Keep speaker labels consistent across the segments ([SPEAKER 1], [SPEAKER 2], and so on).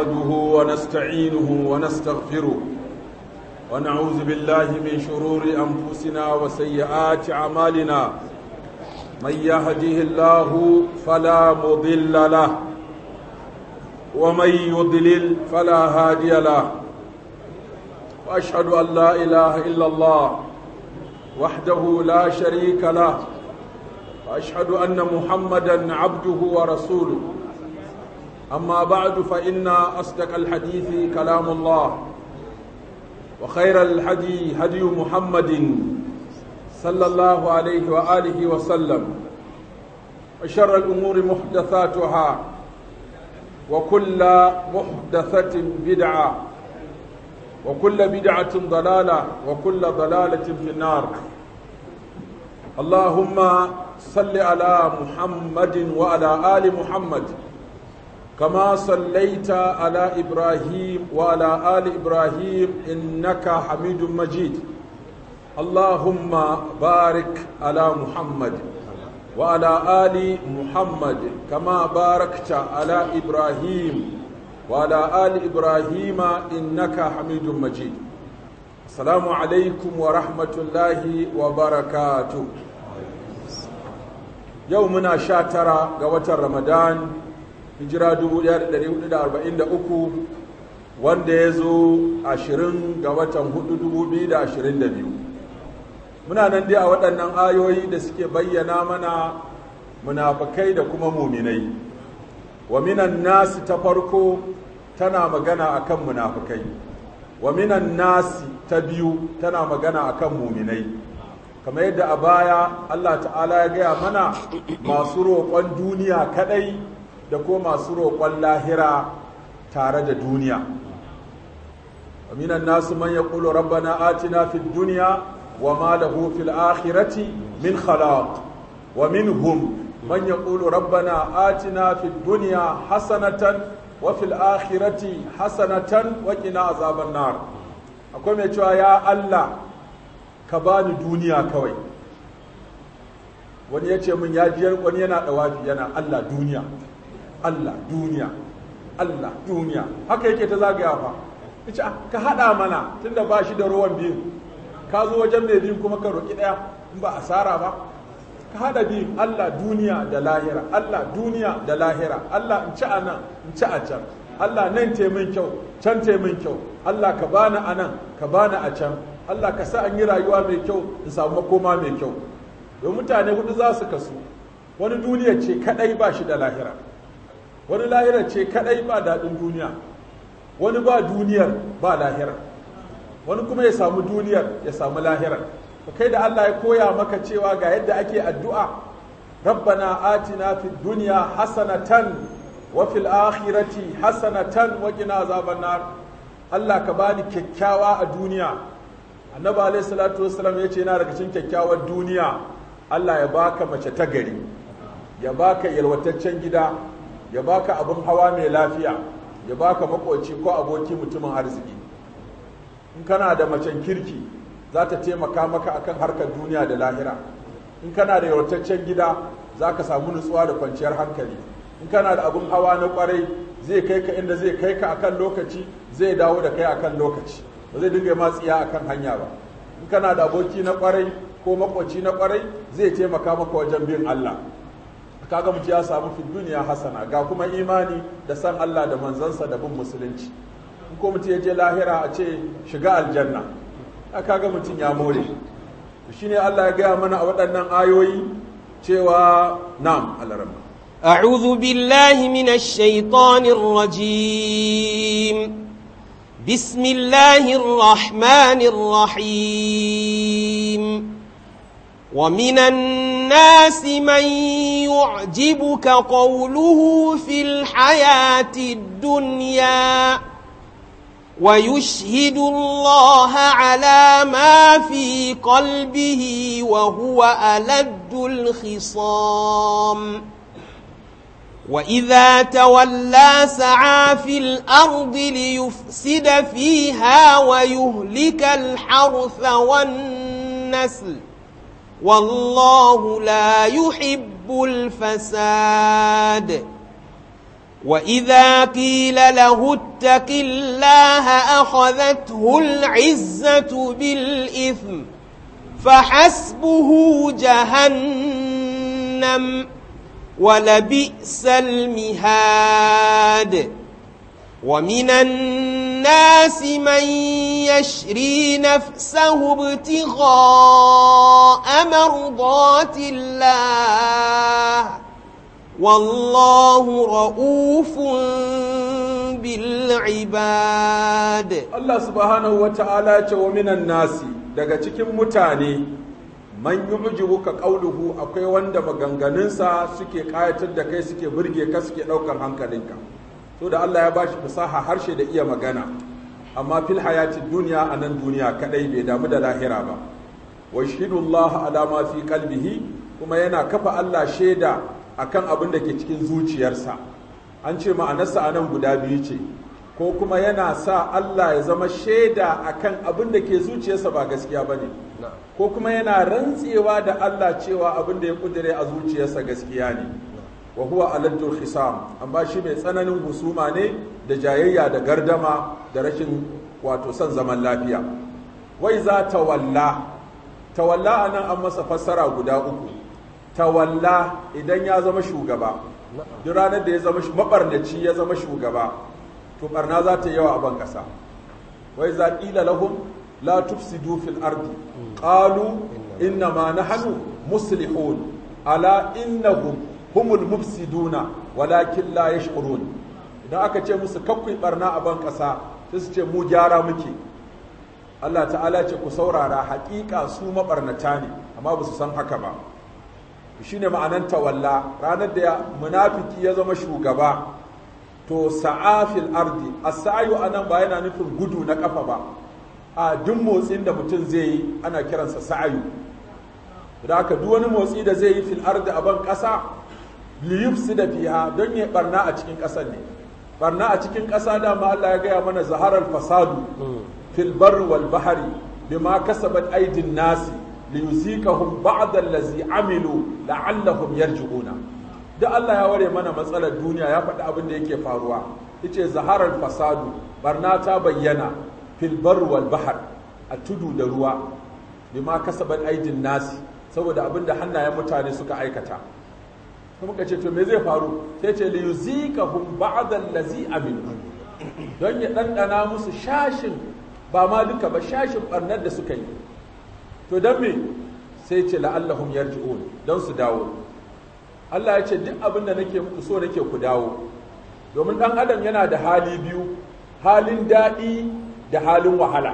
[SPEAKER 1] نحمده ونستعينه ونستغفره ونعوذ بالله من شرور أنفسنا وسيئات أعمالنا من يهده الله فلا مضل له ومن يضلل فلا هادي له وأشهد أن لا إله إلا الله وحده لا شريك له وأشهد أن محمدًا عبده ورسوله أما بعد فإن أصدق الحديث كلام الله وخير الهدي هدي محمد صلى الله عليه وآله وسلم وشر الأمور محدثاتها وكل محدثة بدعة وكل بدعة ضلالة وكل ضلالة في النار اللهم صل على محمد وعلى آل محمد كما صليت على إبراهيم وعلى آل إبراهيم إنك حميد مجيد اللهم بارك على محمد وعلى آل محمد كما باركت على إبراهيم وعلى آل إبراهيم إنك حميد مجيد السلام عليكم ورحمة الله وبركاته يومنا شاترا قوة رمضان hijira 1443 wanda ya zo 20 ga watan 4,2022 muna nan dai a waɗannan ayoyi da suke bayyana mana munafikai da kuma muminai wa minan nasi ta farko tana magana akan munafikai wa minan nasi ta biyu tana magana akan muminai kamar yadda a baya Allah ta'ala ya gaya mana masu roƙon duniya kadai da ko masu roƙon lahira tare da duniya. Aminan nasu man ya ƙulu rabbana atina fid duniya wa ma lahu fil akhirati min khalaq wa minhum man ya ƙulu rabbana atina fid duniya hasanatan wa fil akhirati hasanatan wa qina azaban nar. Akwai mai cewa ya Allah ka bani duniya kawai. Wani ya ce min ya biyar wani yana dawafi yana Allah duniya. Allah duniya Allah duniya haka yake ta zagaya fa yace ka hada mana tunda ba shi da ruwan biyu ka zo wajen mai biyu kuma ka roki daya in ba asara ba ka hada biyu Allah duniya da lahira Allah duniya da lahira Allah in ci anan in ci a can Allah nan te min kyau can te min kyau Allah ka bani anan ka bani a can Allah ka sa an yi rayuwa mai kyau in samu makoma mai kyau don mutane hudu za su kasu wani duniya ce kadai ba shi da lahira wani lahirar ce kadai ba daɗin duniya wani ba duniyar ba lahira wani kuma ya samu duniyar ya samu lahirar kai da Allah ya koya maka cewa ga yadda ake addu'a rabbana atina fid dunya hasanatan wa fil akhirati hasanatan wa qina azaban nar Allah ka bani kyakkyawa a duniya annabi alayhi salatu wassalam yace yana daga cikin kyakkyawar duniya Allah ya baka mace ta gari ya baka yalwataccen gida ya baka abin hawa mai lafiya ya baka makoci ko aboki mutumin arziki in kana da macen kirki za ta taimaka maka akan harkar duniya da lahira in kana da yawataccen gida za ka samu nutsuwa da kwanciyar hankali in kana da abin hawa na kwarai zai kai ka inda zai kai ka akan lokaci zai dawo da kai akan lokaci ba zai dinga matsiya akan hanya ba in kana da aboki na kwarai ko makoci na kwarai zai taimaka maka wajen bin Allah kaga mutum ya samu fi duniya hasana ga kuma imani da san Allah da manzansa da bin musulunci in ko mutum ya je lahira a ce shiga aljanna kaga mutum ya more to shine Allah ya gaya mana a waɗannan ayoyi cewa na'am alarama
[SPEAKER 2] a'udhu billahi minash shaitanir rajim bismillahir rahmanir rahim ومن الناس من يعجبك قوله في الحياة الدنيا ويشهد الله على ما في قلبه وهو ألد الخصام وإذا تولى سعى في الأرض ليفسد فيها ويهلك الحرث والنسل والله لا يحب الفساد وإذا قيل له اتق الله أخذته العزة بالإثم فحسبه جهنم ولبئس المهاد ومن الناس من يشري نفسه ابتغاء مرضات الله والله رؤوف بالعباد.
[SPEAKER 1] Allah subhanahu wa ta'ala ce wa minan nasi, daga cikin mutane man yu'jibuka qawluhu, akwai wanda maganganunsa suke kayatar da kai, suke burge ka, suke daukar hankalinka. To da Allah ya bashi fasaha harshe da iya magana, amma fil hayatid dunya, anan duniya kadai, bai damu da lahira ba. Wa shahidullahu ala ma fi qalbihi, kuma yana kafa Allah shaida akan abin da ke cikin zuciyarsa. An ce ma'anarsa anan guda biyu ce, ko kuma yana sa Allah ya zama shaida akan abin da ke zuciyarsa ba gaskiya bane, ko kuma yana rantsewa da Allah cewa abin da ya kudure a zuciyarsa gaskiya ne. Wa huwa aladul khisam, amma shi mai tsananin husuma ne da jayayya da gardama da rashin wato son zaman lafiya. Wai za tawalla anan an masa fassara guda uku. Tawalla idan ya zama shugaba, duk ranar da ya zama mabarnaci, ya zama shugaba, to barna za ta yawa a ban kasa. Wai za qila lahum la tufsidu fil ardi qalu inna ma nahnu muslihun ala innahum humul mufsiduna walakin la yash'urun. Idan aka ce musu kakkui barna a ban kasa, sai su ce mu gyara muke. Allah ta'ala ce ku saurara, haƙiƙa su mabarnata ne amma ba su san haka ba. Shine ma'anan tawalla, ranar da munafiki ya zama shugaba, to sa'a fil ardi. As-sa'yu anan ba yana nufin gudu na kafa ba, a duk motsin da mutum zai yi ana kiransa sa'ayu. Da haka duk wani motsi da zai yi fil ardi a ban kasa, liyufsida fiha, don ya barna a cikin kasar ne. Barna a cikin kasa dama Allah ya gaya mana zaharar fasadu fil barri wal bahri bima kasabat aydin nasi liyuzikahum ba'da allazi amilu la'allahum yarji'una. Da Allah ya ware mana matsalar duniya, ya faɗi abin da yake faruwa. Yace zaharar fasadu, barna ta bayyana fil barri wal bahr, a tudu da ruwa, bima kasabat aydin nasi, saboda abin da hannayen mutane suka aikata. Kuma kace to me zai faru? Sai ce liyuzikahum ba'da allazi amilu, don ya dandana musu shashin, ba ma duka ba, shashin barnar da suka yi. To don me? Sai ce la'allahum yarji'un, don su dawo. Allah ya ce duk abin da nake muku so nake ku dawo, domin ɗan adam yana da hali biyu, halin daɗi da halin wahala.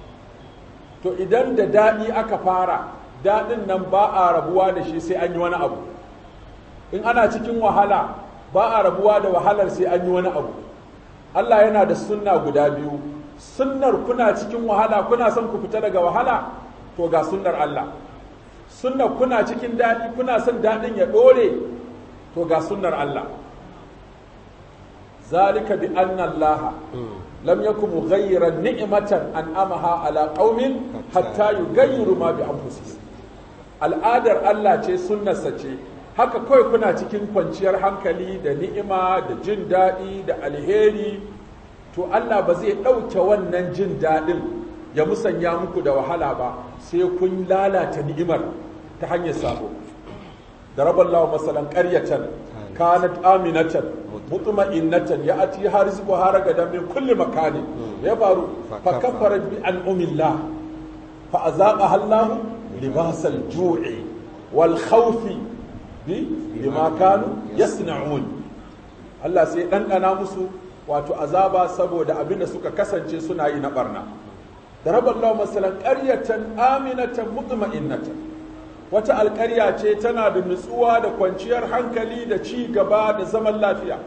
[SPEAKER 1] To idan da daɗi aka fara, daɗin nan ba a rabuwa da shi sai an yi wani abu. In ana cikin wahala, ba a rabuwa da wahalar sai an yi wani abu. Allah yana da sunna guda biyu. Sunnar kuna cikin wahala, kuna son ku fita daga wahala, to ga sunnar Allah. Sunnar kuna cikin daɗi, kuna son daɗin ya ɗore, to ga sunnar Allah. Zalika bi anna Allah lam yakun mughayyiran ni'matan an'amaha ala qaumin hatta yughayyiru ma bi anfusihim. Al'adar Allah ce, sunnarsa ce. Haka kawai kuna cikin kwanciyar hankali da ni'ima da jin daɗi da alheri, to Allah ba zai ɗauke wannan jin daɗin ya musanya muku da wahala ba, sai kun lalata ni'imar ta hanyar sabo. Da raballahu masalan qaryatan kanat aminatan mutma'innatan ya'tiha rizquha ragadan min kulli makani, ya faru fa kafarat bi an'amillah fa azaqaha Allah libasal ju'i wal khawfi bima kanu yasna'un. Allah sai ɗanɗana musu wato azaba saboda abin da suka kasance suna yi na barna. Da raballahu masalan qaryatan aminatan mutma'innatan, wata alƙarya ce tana da nutsuwa da kwanciyar hankali da ci gaba da zaman lafiya.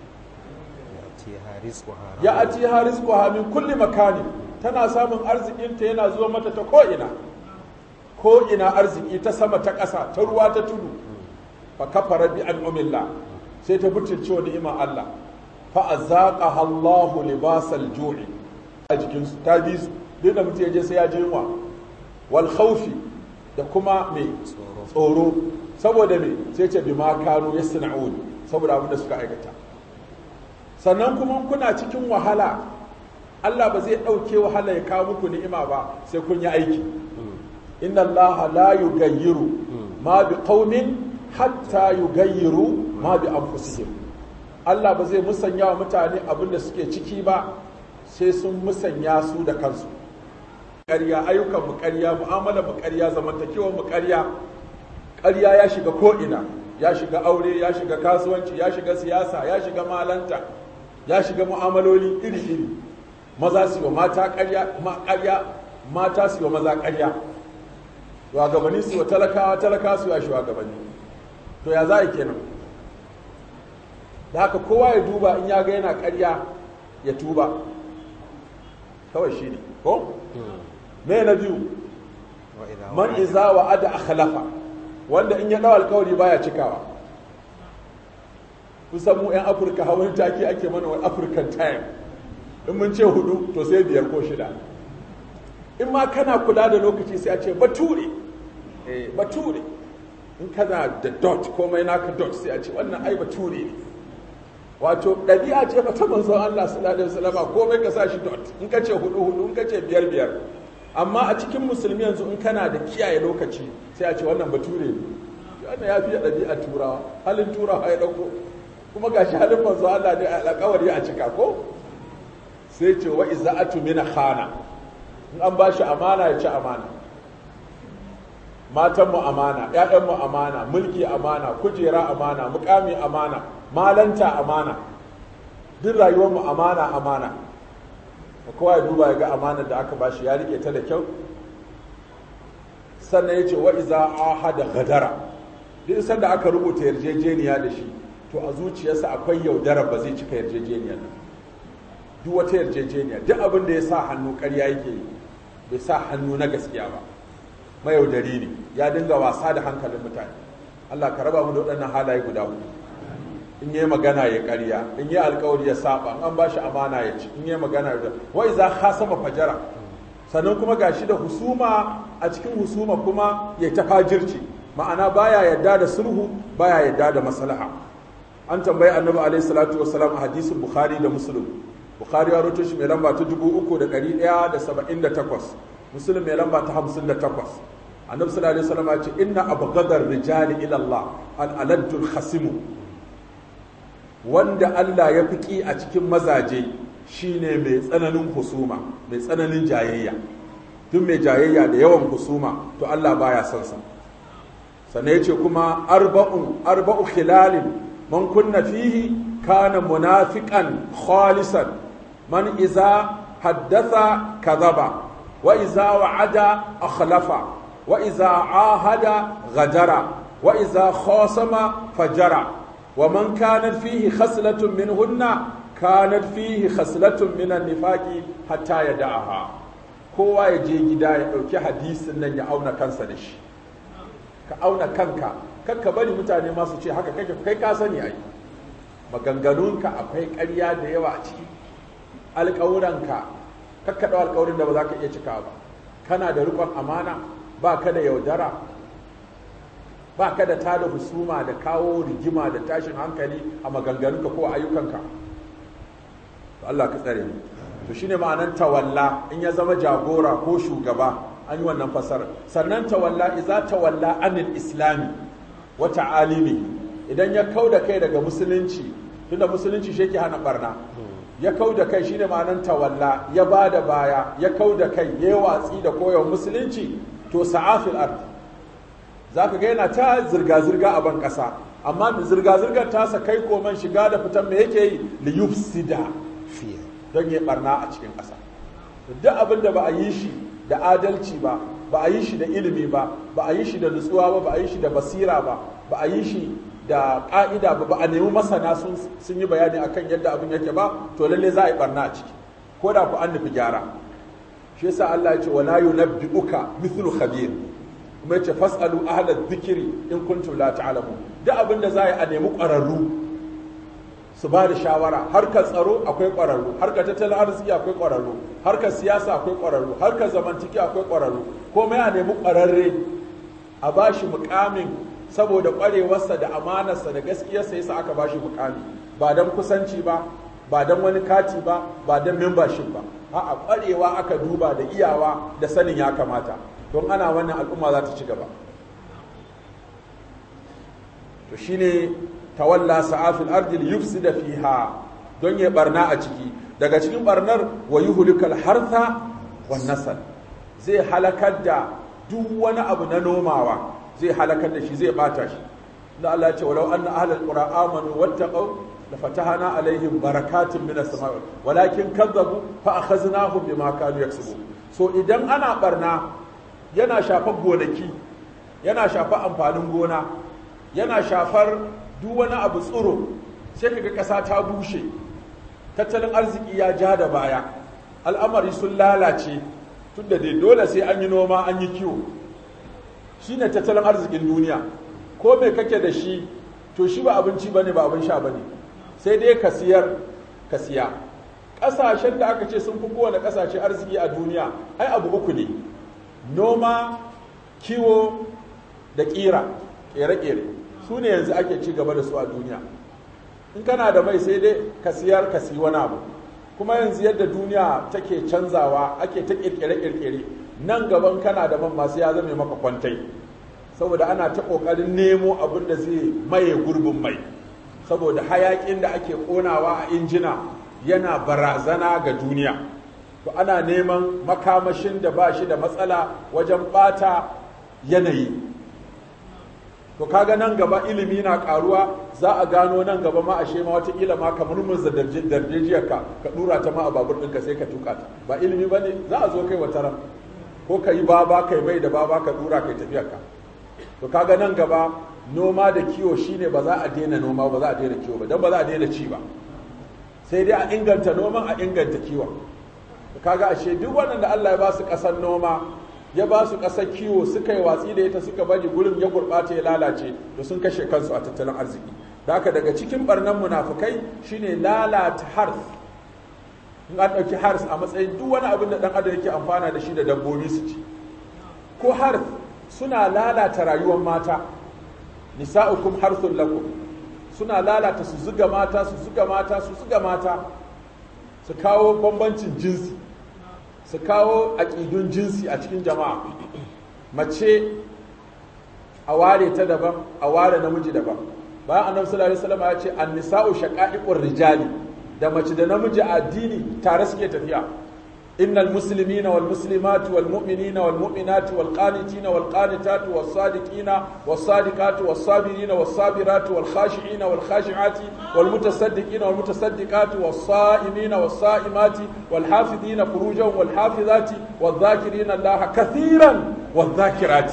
[SPEAKER 1] Ya atiha rizquha min kulli makani, tana samun arzikinta yana zuwa mata ta ko'ina arziki, ta sama ta ƙasa, ta ruwa ta tudu. Fa kafara bi an'amillah, sai ta butulce wa ni'imar Allah. Fa azaqaha Allahu libasal ju'i, a jikinsu ta bi su, duk da mutum ya je sai ya je yunwa. Wal khawfi, da kuma mai tsoro, saboda me sai ce bima kanu yasna'un, saboda abin da suka aikata. sannan kuma kuna cikin wahala Allah ba zai ɗauke wahala ya kawo muku ni'ima ba sai kun yi aiki. Inna Allah la yugayyiru ma bi qaumin hatta yugayyiru ma bi anfusihim. Allah ba zai musanya wa mutane abin da suke ciki ba sai sun musanya su da kansu. Ƙarya, ayyukan mu ƙarya, mu'amalar mu ƙarya, zamantakewar mu ƙarya. Ƙarya ya shiga ko'ina, ya shiga aure, ya shiga kasuwanci, ya shiga siyasa, ya shiga malanta, ya shiga mu'amaloli iri-iri. Maza su yi wa mata ƙarya, mata su yi wa maza ƙarya. Shugabanni su yi wa talakawa su yi wa shugabanni. To ya za a yi kenan? Da haka kowa ya duba in ya ga yana ƙarya ya tuba. Kawai shi ne, ko? Me na biyu? Man iza wa ada akhlafa, wanda in ya ɗau alkawari baya cikawa. Kusan mu 'yan Afirka hawan taki ake mana wa African time. In mun ce 4 to sai 5 ko 6. In ma kana kula da lokaci sai a ce bature. Bature. In kana da dot komai naka dot sai a ce wannan ai bature ne. Wato ɗabi'a ce fa ta manzon Allah sallallahu alaihi wasallam komai ka sa shi dot. In ka ce 4 in ka ce 5 amma a cikin musulmi yanzu in kana da kiyaye lokaci sai a ce wannan bature ne. Wannan ya fi ɗabi'a turawa, halin turawa ya ɗauko. Kuma gashi halin manzon Allah ne alƙawari a cika ko? Sai ce wa iza'atu min khana. In an ba shi amana ya ci amana. Matanmu amana, ‘ya'yanmu amana, mulki amana, kujera amana, mukami amana, malanta amana, duk rayuwarmu amana. Kowa ya duba ya ga amanar da aka bashi ya rike ta da kyau. Sannan ya ce wa iza ahada gadara. Duk sanda aka rubuta yarjejeniya da shi, to a zuciyarsa akwai yaudara ba zai cika yarjejeniyar nan. Duk wata yarjejeniya, duk abin da ya sa hannu ƙarya yake yi, bai sa hannu na gaskiya ba. Mayaudari ne, ya dinga wasa da hankalin mutane. Allah ka raba mu da waɗannan halaye guda huɗu. In yi magana ya ƙarya, in yi alƙawari ya saba, an ba shi amana ya ci, in yi magana ya wai za khasama fajara. Sannan kuma gashi da husuma, a cikin husuma kuma ya ta fajirci, ma'ana baya yadda da sulhu, baya yadda da maslaha. An tambayi Annabi alaihi salatu wassalam a hadisin Bukhari da Muslim. Bukhari ya rawaito shi mai lamba ta 3178. Muslim mai lamba ta 58. Annabi sallallahu alaihi wasallam ya ce inna abghadar rijali ila Allah al-aladul khasimu, wanda Allah ya fiki a cikin mazaje shine mai tsananin husuma, mai tsananin jayayya. Duk mai jayayya da yawan husuma to Allah baya son sa. Sannan yace kuma arba'u khilalin man kunna fihi kana munafiqan khalisan, man iza haddatha kadhaba wa iza wa'ada akhlafa wa iza ahada ghadara wa iza khasama fajara wa man kanat fihi khaslatun minhunna kanat fihi khaslatun min an-nifaqi hatta yada'aha. Kowa ya je gida ya dauki hadisin nan ya auna kansa da shi. Ka auna kanka, kakka bari mutane masu ce haka kake, kai ka sani ai. Maganganunka akwai ƙarya da yawa a ciki. Alƙawuranka kakka ɗau alƙawarin da ba za ka iya cika ba. Kana da riƙon amana, ba ka da yaudara, ba ka da tada husuma da kawo rigima da tashin hankali a maganganunka ko a ayyukanka. Allah ka tsare mu. To shine ma'anar tawalla, in ya zama jagora ko shugaba, an yi wannan fasara. Sannan tawalla iza tawalla anil islami wa ta'alimi, idan ya kauda kai daga musulunci, tunda musulunci shi yake hana barna. Ya kauda kai shine ma'anar tawalla, ya bada baya, ya kauda kai, ya watsi da koyon musulunci, to sa'afil ard. Zaka ga yana ta zirga-zirga a ban kasa, amma zirga-zirgar tasa kai koman shiga da fitan me yake yi li yufsida don ya barna a cikin ƙasa. Duk abin da ba a yi shi da adalci ba, ba a yi shi da ilimi ba, ba a yi shi da nutsuwa ba, ba a yi shi da basira ba, ba a yi shi da ƙa'ida ba, ba a nemi masana sun yi bayani akan yadda abin yake ba, to lalle za a yi barna a ciki, ko da ku an nufi gyara. Shi yasa Allah ya ce wala yunabbi'uka mithlu khabir, kuma ya ce fas'alu ahla dhikri in kuntum la ta'lamun. Duk abin da za a nemi ƙwararru su ba da shawara. Harkar tsaro akwai ƙwararru, harkar tattalin arziki akwai ƙwararru, harkar siyasa akwai ƙwararru, harkar zamantaki akwai ƙwararru. Komai a nemi ƙwararre a ba shi muƙamin saboda ƙwarewarsa da amanarsa da gaskiyarsa yasa aka ba shi muƙami, ba don kusanci ba, ba don wani kati ba ba don membership ba a'a ƙwarewa aka duba da iyawa da sanin ya kamata don ana wannan al'umma za ta ci gaba to shine tawalla sa'afil ardi yufsida fiha don ya barna a ciki daga cikin barnar wa yuhlikal hartha wan nasl zai halakar da duk wani abu na nomawa zai halakar da shi zai bata shi da Allah ya ce walau anna ahlal qura amanu wattaqaw la fatahana alaihim barakatin minas sama'i walakin kazzabu fa akhaznahum bima kanu yaksubun so idan ana barna yana shafar gonaki yana shafar amfanin gona yana shafar duk wani abu tsiro sai kaga ƙasa ta bushe tattalin arziki ya ja da baya al'amari sun lalace tunda dai dole sai an yi noma an yi kiwo shine tattalin arzikin duniya ko me kake da shi to shi ba abinci bane ba abin sha bane sai dai ka siyar ka siya ƙasashen da aka ce sun fi kowane ƙasashe arziki a duniya ai abu uku ne noma kiwo da ƙira ƙere-ƙere su ne yanzu ake ci gaba da su a duniya in kana da mai sai dai ka siyar ka siyi wani abu kuma yanzu yadda duniya take canzawa ake ta ƙirƙire-ƙirƙire nan gaban kana da man masu ya zame maka kwantai saboda ana ta ƙoƙarin nemo abin da zai maye gurbin mai saboda hayaƙin da ake ƙonawa a injina yana barazana ga duniya to ana neman makamashin da ba shi da matsala wajen ɓata yanayi to kaga nan gaba ilimi na karuwa za a gano nan gaba ma ashe ma watakila ma kamar murza dardejiyarka ka dura ta ma a babur ɗinka sai ka tuka ta ba ilimi ba ne za a zo kai wata ran ko ka yi baba kai bai da baba ka dura kai tafiyarka to kaga nan gaba noma da kiwo shine ba za a daina noma ba za a daina kiwo ba don ba za a daina ci ba sai dai a inganta noman a inganta kiwon kaga ashe duk waɗanda Allah ya ba su ƙasar noma ya ba su ƙasar kiwo suka yi watsi da ita suka baje gurin ya gurɓata ya lalace da sun kashe kansu a tattalin arziki da haka daga cikin barnan munafukai shine lalata hars in an ɗauki hars a matsayin duk wani abin da ɗan adam yake amfana da shi da dabbobi su ci ko hars suna lalata rayuwar mata nisa'ukum harsun lakum suna lalata su zuga mata su zuga mata su zuga mata su kawo bambancin jinsi su kawo aƙidun jinsi a cikin jama'a mace a ware ta daban a ware namiji daban bayan annabi sallallahu alaihi wasallam ya ce an-nisa'u shaqa'iqur rijali da mace da namiji a addini tare suke tafiya innal muslimina wal muslimati wal mu'minina wal mu'minati wal qanitina wal qanitati was sadiqina was sadiqati was sabirina was sabirati wal khashi'ina wal khashi'ati wal mutasaddiqina wal mutasaddiqati was sa'imina was sa'imati wal hafizina furujahum wal hafizati wal dhakirina allaha kathiran wal dhakirati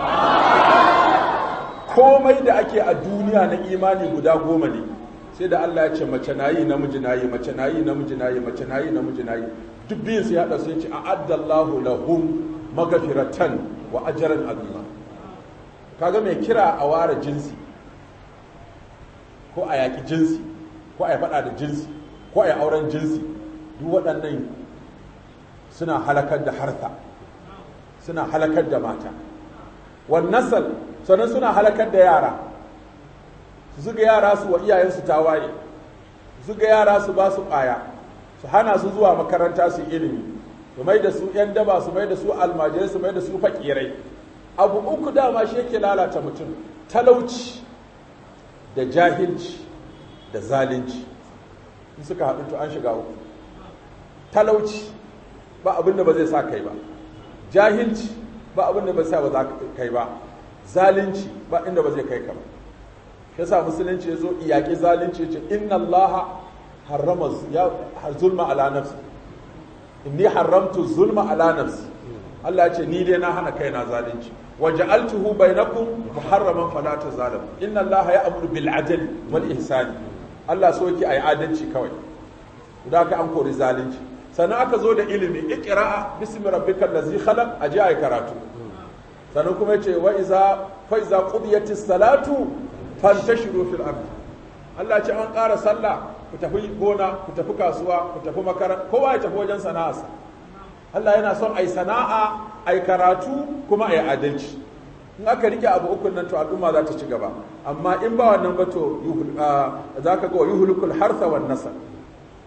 [SPEAKER 1] komai da ake a duniya na imani guda 10 ne sai da Allah ya ce mace nayi namiji nayi mace nayi namiji nayi mace nayi namiji nayi duk biyun su ya haɗa su yace a'addallahu lahum maghfiratan wa ajran azima kaga mai kira a ware jinsi ko a yaki jinsi ko a faɗa da jinsi ko a auren jinsi duk waɗannan suna halakar da harta suna halakar da mata wan nasal sannan suna halakar da yara su zuga yara su wa iyayensu tawaye su zuga yara su ba su ƙaya su hana su zuwa makaranta su ilimi su mai da su 'yan daba su mai da su almajirai su mai da su fakirai abu uku dama shi yake lalata mutum talauci da jahilci da zalunci in suka haɗu to an shiga uku talauci ba abin da ba zai sa kai ba jahilci ba abin da ba sa ba za kai ba zalunci ba inda ba zai kai ka ba yasa musulunci ya zo iyaki zalunci ya ce inna allaha harrama zulma ala nafsi inni haramtu zulma ala nafsi Allah ya ce ni dai na hana kaina zalunci wa ja'altuhu bainakum muharraman fala tazalimu inna allaha ya'muru bil adli wal ihsani Allah so yake ayi adalci kawai da ka an kori zalunci sannan aka zo da ilimi iqra'a bismi rabbikal ladzi khalaq aje ayi karatu sannan kuma yace wa iza qudiyatis salatu fantashiru fil ard Allah ce an ƙara sallah ku tafi gona ku tafi kasuwa ku tafi makaranta kowa ya tafi wajen sana'arsa Allah yana son ai sana'a ai karatu kuma ai adalci in aka rike abu ukun nan to al'umma za ta ci gaba amma in ba wannan ba to za ka ga yuhlikul hartha wan nasl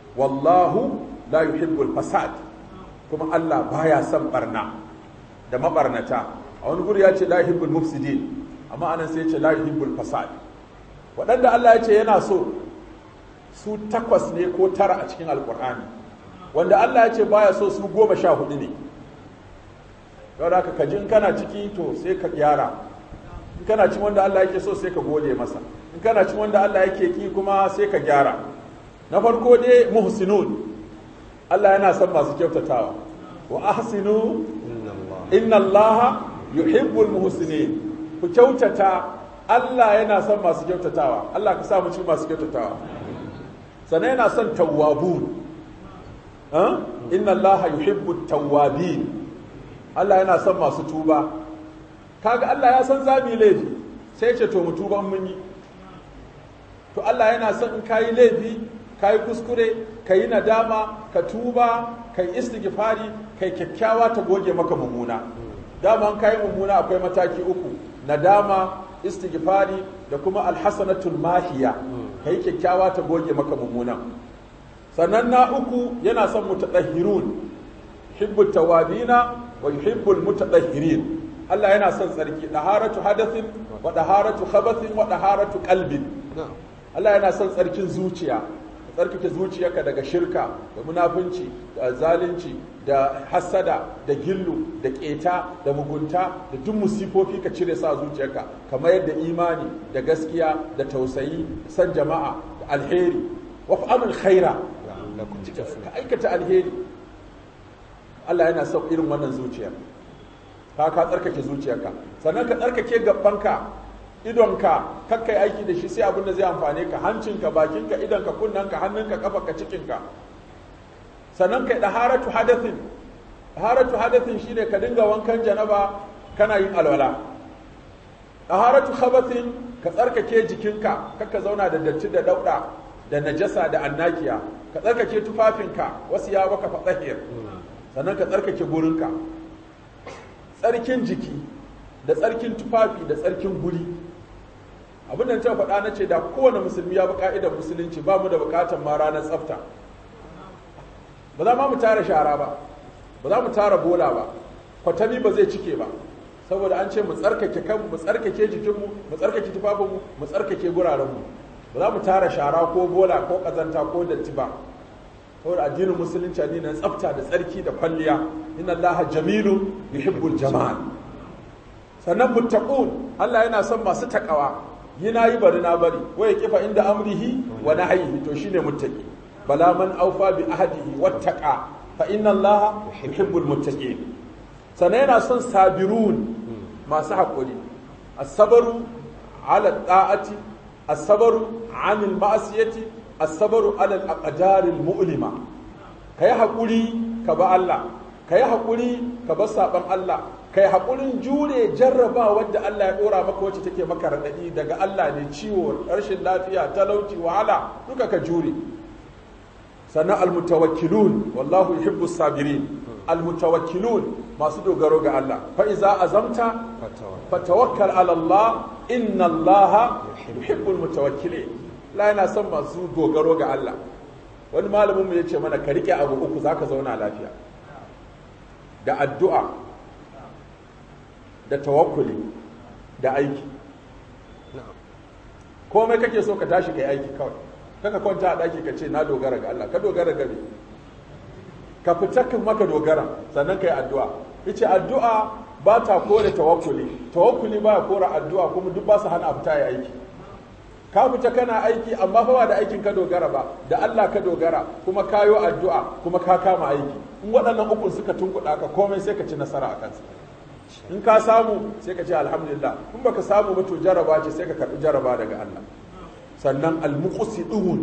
[SPEAKER 1] wallahu la yuhibbul fasad, kuma Allah baya son barna da mabarnata. A wani guri ya ce la yuhibbul mufsidin, amma anan sai ya ce la yuhibbul fasad. Waɗanda Allah ya ce yana so su 8 ne ko 9 a cikin alkur'ani, wanda Allah ya ce baya so su 14 ne. yau da ka ji in kana ciki to sai ka gyara, in kana cin wanda Allah yake so sai ka gode masa, in kana cin wanda Allah yake ki kuma sai ka gyara. Na farko dai muhsinun, Allah yana son masu kyautatawa, wa ahsinu inna Allah yuhibbul muhsinin. Ku kyautata, Allah yana son masu kyautatawa, Allah ka sa mu cikin masu kyautatawa. Sannan yana son tawwabun, inna Allah yuhibbut tawwabin. Allah yana son masu tuba. Kaga Allah ya san zamu laifi, sai ce to mu tuba mun yi. To Allah yana son in kayi laifi, kayi kuskure, kayi nadama, ka tuba, kai istighfari, kai kyakkyawa ta goge maka mummuna. Dama an kayi mummuna akwai mataki 3, nadama, istighfari da kuma alhasanatul mahiya, kai kyakkyawa ta goge maka mummuna. Sannan na 3 yana son mutadahhirun, hibbut tawabina wa yuhibbul mutadahhirin. Allah yana son tsarki, daharatu hadathin wa daharatu khabathin wa daharatu qalbin. Allah yana son tsarkin zuciya, tsarkake zuciyarka daga shirka da munafunci da zalunci da hassada da gillu da keta da mugunta da duk musifofi ka cire sa zuciyarka, kamar yadda imani da gaskiya da tausayi, san jama'a da alheri. Wa fa'amul khaira, ka aikata alheri. Allah yana son irin wannan zuciyar. Ka tsarkake zuciyarka, sannan ka tsarkake gabbanka, idonka kakkai aiki da shi sai abin da zai amfane ka, hancinka, bakinka, idonka, kunnanka, hannunka, kafarka, cikinka. Sannan kai daharatu hadathin. Daharatu hadathin shine ka dinga wankan janaba kana yin alwala. Daharatu khabathin, ka tsarkake jikinka, kakka zauna da datti da dauda da najasa da annakiya. Ka tsarkake tufafinka, wasu ya baka fatahir. Sannan ka tsarkake gurinka. Tsarkin jiki da tsarkin tufafi da tsarkin guri. Abin da ta faɗa na ce da kowane musulmi ya bi ka'idar musulunci, ba mu da buƙatar ma ranar tsafta. Ba za mu tara shara ba, ba za mu tara bola ba, kwatami ba zai cike ba, saboda an ce mu tsarkake kanmu, mu tsarkake jikinmu, mu tsarkake tufafinmu, mu tsarkake gurarenmu. Ba za mu tara shara ko bola ko ƙazanta ko datti ba, saboda addinin musulunci ne na tsafta da tsarki da kwalliya. Inna Allaha jamilun yuhibbul jamal. Sannan muttaqun, Allah yana son masu takawa, yi na yi bari na bari, waya kifa inda amrihi wa nahyihi, to shine muttaqi. Bala man aufa bi ahdihi wattaqa fa inna Allaha yuhibbul muttaqin. Sannan yana son sabirun, masu hakuri. As-sabru ala ta'ati, as-sabru 'anil ma'siyati, as-sabru ala al-aqdaril mu'lima. Kai hakuri ka ba Allah, kai hakuri ka ba saban Allah, kai haƙurin jure jarraba wadda Allah ya ɗora maka wacce take maka raɗaɗi daga Allah ne, ciwo, rashin lafiya, talauci, wahala, duka ka jure. Sannan almutawakkilun, wallahu yuhibbu sabirin. Almutawakkilun, masu dogaro ga Allah. Fa iza azamta fatawakkal ala Allah, inna Allah yuhibbul mutawakkilin. Allah yana son masu dogaro ga Allah. Wani malamin mu yace mana ka rike abu 3 zaka zauna lafiya. Da addu'a, da tawakkuli, da aiki. Komai kake so ka tashi kai aiki kawai, kaka kwanta a ɗaki ka ce na dogara ga Allah. Ka dogara ga me? Ka fita kan maka dogara, sannan kai addu'a. Ice addu'a ba ta kore tawakkuli, tawakkuli ba ya kore addu'a, kuma duk ba su hana a fita ya aiki. Ka fita kana aiki amma fa ba da aikin ka dogara ba, da Allah ka dogara, kuma kayo addu'a, kuma ka kama aiki. In waɗannan 3 suka tunkuɗa ka, komai sai ka ci nasara a kansa. In ka samu sai ka ce alhamdulillah, in baka samu ba to jaraba ce sai ka karbi jaraba daga Allah. Sannan almuqsidun,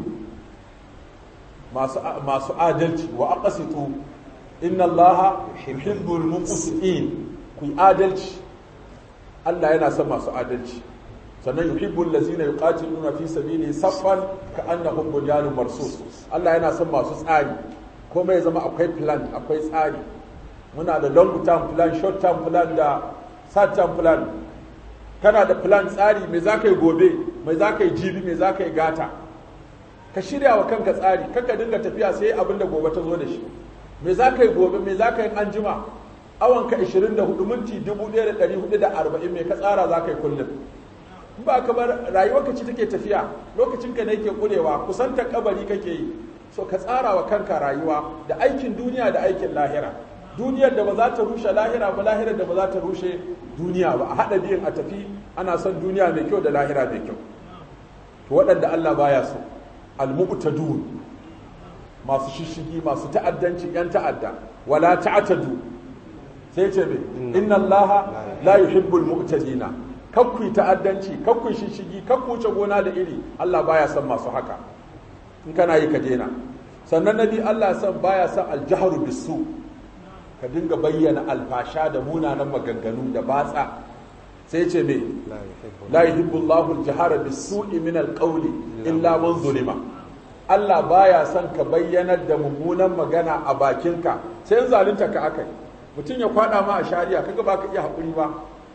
[SPEAKER 1] masu adalci, wa aqsitu inna Allaha yuhibbul muqsitin. Ku yi adalci, Allah yana son masu adalci. Sannan yuhibbul ladzina yuqatiluna fi sabilihi saffan ka'annahum bunyanun marsus. Allah yana son masu tsari, komai ya zama akwai plan, akwai tsari. Muna da long term plan, short term plan da short term plan. Kana da plan tsari, me za ka yi gobe, me za ka yi jibi, me za ka yi gata. ka shirya wa kanka tsari, kanka dinga tafiya sai abin da gobe ta zo da shi. Me za ka yi gobe, me za ka yi anjima, awanka 24 minti 1440 me ka tsara za ka yi kullum. In ba ka bar rayuwarka ce take tafiya, lokacinka ne yake kurewa, kusantar kabari kake yi. So ka tsara wa kanka rayuwa da aikin duniya da aikin lahira. Duniyar da ba za ta rushe lahira ba, lahirar da ba za ta rushe duniya ba. A haɗa biyun a tafi, ana son duniya mai kyau da lahira mai kyau. To waɗanda Allah baya so, al-mu'tadun, masu shishigi, masu ta'addanci, yan ta'adda, wala ta'tadu. Sai ce me? Inna Allah la yuhibbul mu'tadina. Kakku ta'addanci, kakku shishigi, kakku wuce gona da iri. Allah baya son masu haka. In kana yi ka daina. Sannan nabi Allah san baya son al-jahru bis-su. Ka dinga bayyana alfasha da munanan maganganu da batsa. Sai ce me? La yuhibbu Allahu al-jahra bis-su'i min al-qawli illa man zulima. Allah baya son ka bayyanar da mummunan magana a bakinka sai in zalunta ka akai. Mutum ya kwada ma a shari'a kaga ba ka iya hakuri ba.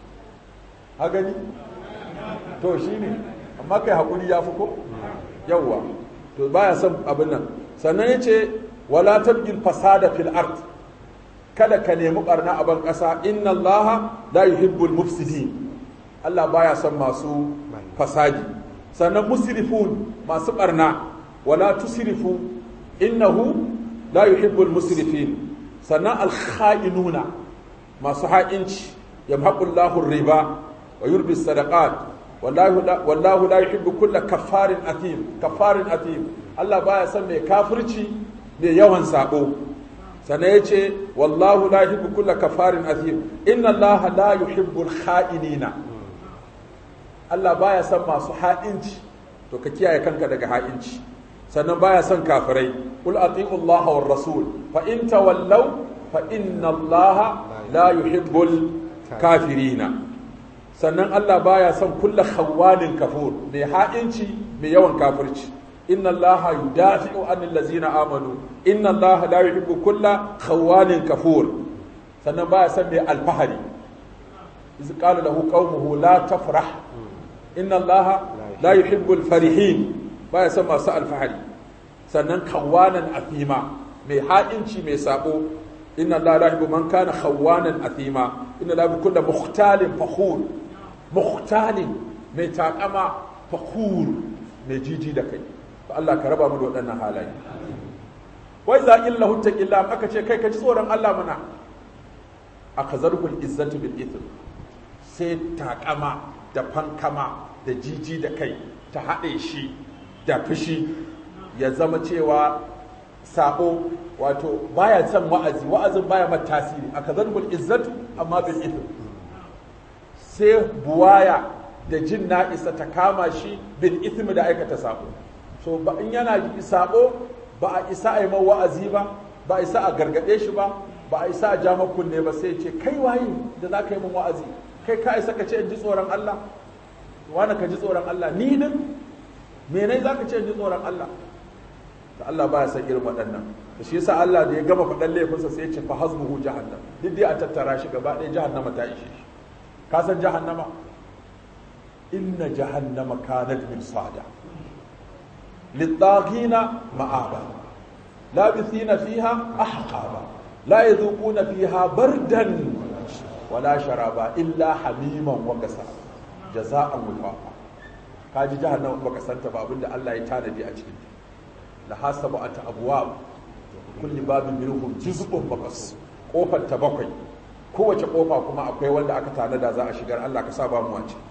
[SPEAKER 1] Ha gani? To shine, amma kai hakuri ya fi ko? Yawwa. To baya son abin nan. Sannan yace wala tabgil fasada fil ard. Kada ka nemi barna a ban ƙasa, inna Allah la yuhibbul mufsidin. Allah baya son masu fasadi. Sannan musrifun, masu barna, wala tusrifu innahu la yuhibbul musrifin. Sannan al-kha'inuna, masu ha'inci, yamhaqullahu riba wa yurbi sadaqat wallahu la yuhibbu kulla kaffarin athim. Allah baya son mai kafirci mai yawan sabo. Sannan ya ce wallahu la yuhibbu kulla kafarin athim. Inna Allah la yuhibbul kha'inina. Allah baya son masu ha'inci, to ka kiyaye kanka daga ha'inci. Sannan baya son kafirai. Qul ati'u Allah war rasul fa in tawallaw fa inna Allah la yuhibbul kafirina. Sannan Allah baya son kulla khawwanin kafur, mai ha'inci mai yawan kafirci. inna allaha yudafi'u anil ladzina amanu inna allaha la yuhibbu kulla khawanin kafur. Sannan baya san mai alfahari, iz qala lahu qaumuhu la tafrah inna allaha la yuhibbul farihin. Baya san masu alfahari. Sannan khawanan athima, mai ha'inci mai sabo. inna allaha la yuhibbu man kana khawanan athima. inna allaha bi kulli mukhtalin fakhur, mukhtalin mai takama, fakhur mai jiji da kai. Allah ka raba mu da waɗannan halaye. Wai za illa huttaqilla, aka ce kai ka ji tsoron Allah mana, akazarhul izzatu bil ithm, sai takama da fankama da jiji da kai ta haɗe shi da fushi, ya zama cewa sabo, wato baya son wa'azin baya mata tasiri. Akazarhul izzatu amma bil ithm, sai buwaya da jin na'isa ta kama shi bil ithm da aikata sabo. So ba in yana sabo ba a isa a yi man wa'azi ba, ba a isa a gargaɗe shi ba, ba a isa a ja kunne ba, sai ce kai waye da za ka yi man wa'azi, kai ka isa ka ce in ji tsoron Allah, wani ka ji tsoron Allah, ni din menai za ka ce in ji tsoron Allah? Ta Allah ba ya san irin waɗannan. Da shi yasa Allah da ya gama faɗan laifinsa sai ya ce fa hasbuhu jahannam, duk dai a tattara shi gaba ɗaya jahannama ta ishe shi. Ka san jahannama? Inna jahannama kanat mirsada للطاغين مآبا لابثين فيها أحقابا لا يذوقون فيها بردا ولا شرابا إلا حميما وغساقا جزاء وفاقا. kaji jahannama baka santa ba, abinda Allah ya tanadi a cikin ta. laha sab'atu abwab kulli babin minhum juz'un maqsum, kofar ta bakwai, kowace kofa kuma akwai wanda aka tanada za a shigar. Allah ka sa ba mu wace.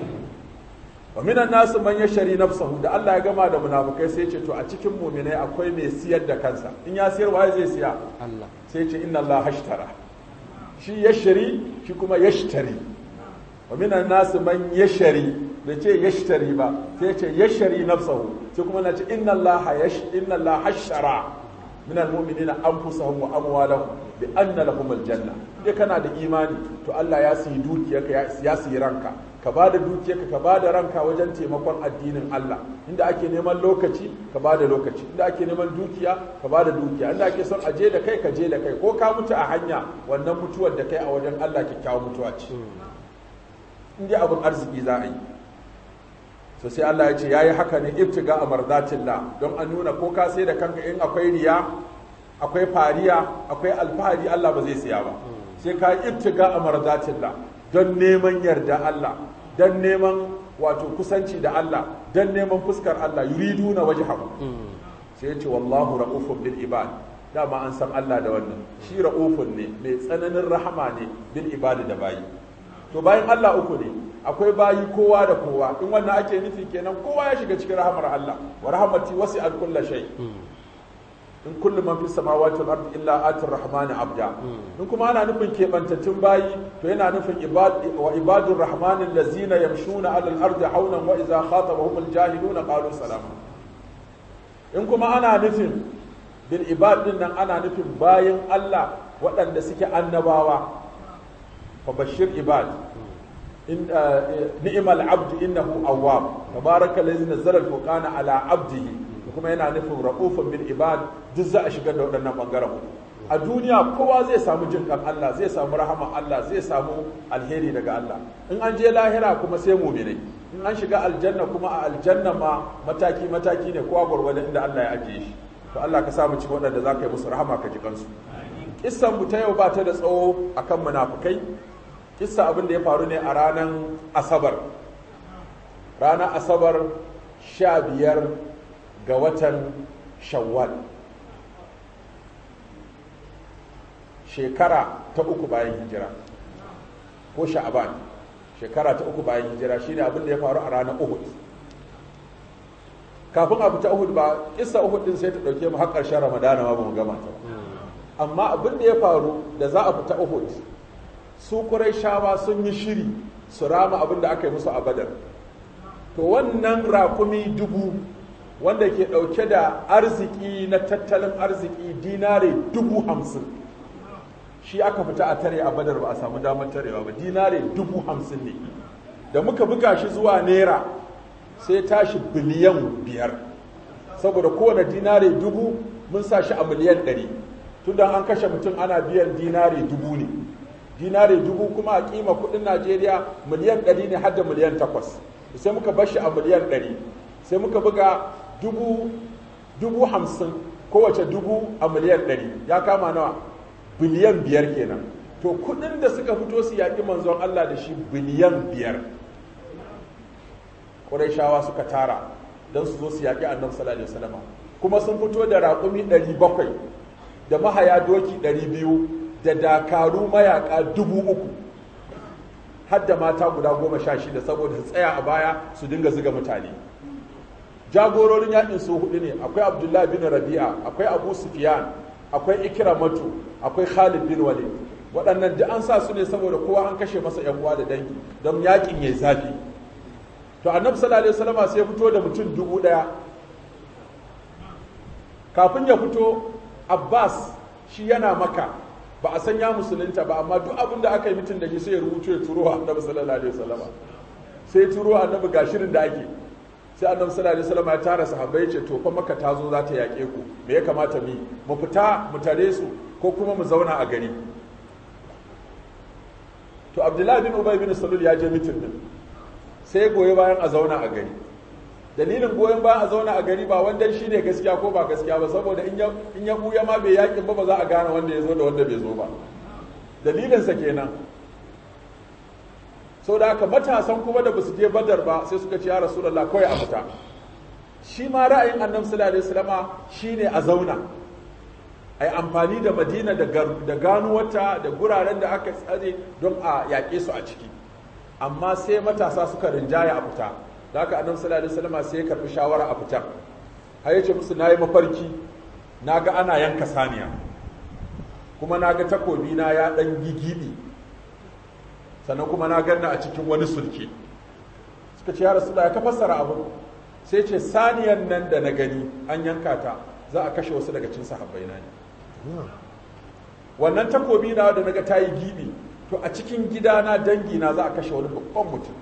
[SPEAKER 1] wa minan nasu man yashari nafsahu, da Allah ya gama da munafukai sai ce to a cikin mu'minai akwai mai siyar da kansa. In ya siyar waye zai siya? Allah. Sai ce inna Allah hashtara, shi yashari shi kuma yashtari. wa minan nasu man yashari, bai ce yashtari ba, sai ce yashari nafsahu, sai kuma na ce inna Allah hashtara min almu'minina anfusahum wa amwalahum bi anna lahum aljanna. dai kana da imani to Allah ya siyi dukiyarka, ya siyi ranka. Ka ba da dukiyarka, ka ba da ranka wajen taimakon addinin Allah. Inda ake neman lokaci ka ba da lokaci, inda ake neman dukiya ka ba da dukiya, inda ake son aje da kai ka je da kai. Ko ka mutu a hanya, wannan mutuwar da kai a wajen Allah kyakkyawar mutuwa ce, in dai abin arziki za a yi. to sai Allah ya ce yayi haka ne ibtiga amardatillah don a nuna ko ka sai da kanka in akwai riya akwai fariya akwai alfahari Allah ba zai siya ba sai ka ibtiga amardatillah don neman yarda Allah don neman wato kusanci da Allah don neman fuskar Allah yuriduna wajhahu sai ya ce wallahu ra'ufun bil ibad dama an san Allah da wannan shi ra'ufun ne mai tsananin rahama ne bil ibad da bayi to bayan Allah uku ne akwai bayi kowa da kowa in wannan ake nufi kenan kowa ya shiga cikin rahamar Allah wa rahmati wasi'at kulli shay in kullu man fis samawati wal ardi illa atir rahmani abda in kuma ana nufin kebantattun bayi to yana nufin ibadur rahmanin lazina yamshuna alal ardi hawlan wa idza khatabahum al jahiluna qalu salama in kuma ana nufin bil ibad din nan ana nufin bayin Allah waɗanda suke annabawa fa bashir ibad ni'mal abdu innahu awwab tabaraka allazi nazzala al furqana ala abdihi kuma yana nufin ra'ufun bil ibad duk za a shigar da waɗannan ɓangaren a duniya kowa zai samu jin kan Allah zai samu rahama Allah zai samu alheri daga Allah in an je lahira kuma sai mu'minai in an shiga aljanna kuma a aljanna ma mataki mataki ne kowa gwargwadon inda Allah ya ajiye shi to Allah ka samu cikin waɗanda za ka yi musu rahama ka ji kansu kissan mu ta yau ba ta da tsawo akan munafukai kissa abin da ya faru ne a ranar asabar 15 ga watan shawwal shekara ta uku bayan hijira ko sha'aban shekara ta uku bayan hijira shine abin da ya faru a ranar uhud kafin a fita uhud ba kissa uhud din sai ta dauke mu har ƙarshen ramadana ma ba mu gama ta amma abin da ya faru da za a fita uhud su quraishawa sun yi shiri su rama abin da aka yi musu a badar to wannan raƙumi 1000 wanda ke ɗauke da arziki na tattalin arziki dinare 50,000 shi aka fita a tare a badar ba a samu damar tarewa ba dinare 50,000 ne da muka buga shi zuwa naira sai tashi biliyan 5 saboda kowane dinare 1000 mun sa shi a miliyan 100 tunda an kashe mutum ana biyan dinare 1000 ne dinare 1000 kuma a kima kudin Najeriya miliyan 100 ne har da miliyan 8 sai muka bar shi a miliyan 100 sai muka buga 50,000 kowace 1000 a miliyan 100 ya kama nawa biliyan 5 kenan to kudin da suka fito su yaƙi manzon Allah da shi biliyan 5 Qurayshawa suka tara don su zo su yaƙi Annabi sallallahu alaihi wasallam kuma sun fito da raƙumi 700 da mahaya doki 200 da dakaru mayaka 3,000 har da mata guda 16 saboda su tsaya a baya su dinga zuga mutane jagororin yakin su hudu ne akwai Abdullahi bin Rabi'a akwai Abu Sufyan akwai Ikramatu akwai Khalid bin Walid waɗannan da an sa su ne saboda kowa an kashe masa yan uwa da dangi don yakin yayi zafi to Annabi sallallahu alaihi wasallam sai ya fito da mutum 1000 kafin ya fito Abbas shi yana Makka ba a san ya musulunta ba amma duk abin da aka yi mutum da shi sai ya rubuto ya turo Annabi sallallahu alaihi wasallam sai turo Annabi ga shirin da ake sai Annabi sallallahu alaihi wasallam ya tara sahabbai ce to fa Makka ta zo za ta yake ku me ya kamata mu fita mu tare su ko kuma mu zauna a gari to Abdullahi bin Ubay bin Salul ya je mitin din sai goyi bayan a zauna a gari dalilin goyon bayan a zauna a gari ba wanda shi ne gaskiya ko ba gaskiya ba saboda in ya buya ma bai yakin ba za a gane wanda ya zo da wanda bai zo ba dalilinsa kenan sau da haka matasan kuma da basu je badar ba sai suka ce ya rasulullah kawai a fita shi ma ra'ayin annabi sallallahu alaihi wasallama shine a zauna ai amfani da madina da ganuwata da guraren da aka tsare don a yaƙe su a ciki amma sai matasa suka rinjaya a fita da haka annabi sallallahu alaihi wasallama sai ya karbi shawara a fita har yace musu nayi mafarki naga ana yanka saniya kuma naga takobi na ya dan gigidi sannan kuma na ganna a cikin wani sulke suka ce ya rasulullahi ka fassara abu sai ce saniyan nan da na gani an yanka ta za a kashe wasu daga cikin sahabbai na ne wannan takobi na da naga tayi gibi to a cikin gidana dangi na za a kashe wani babban mutum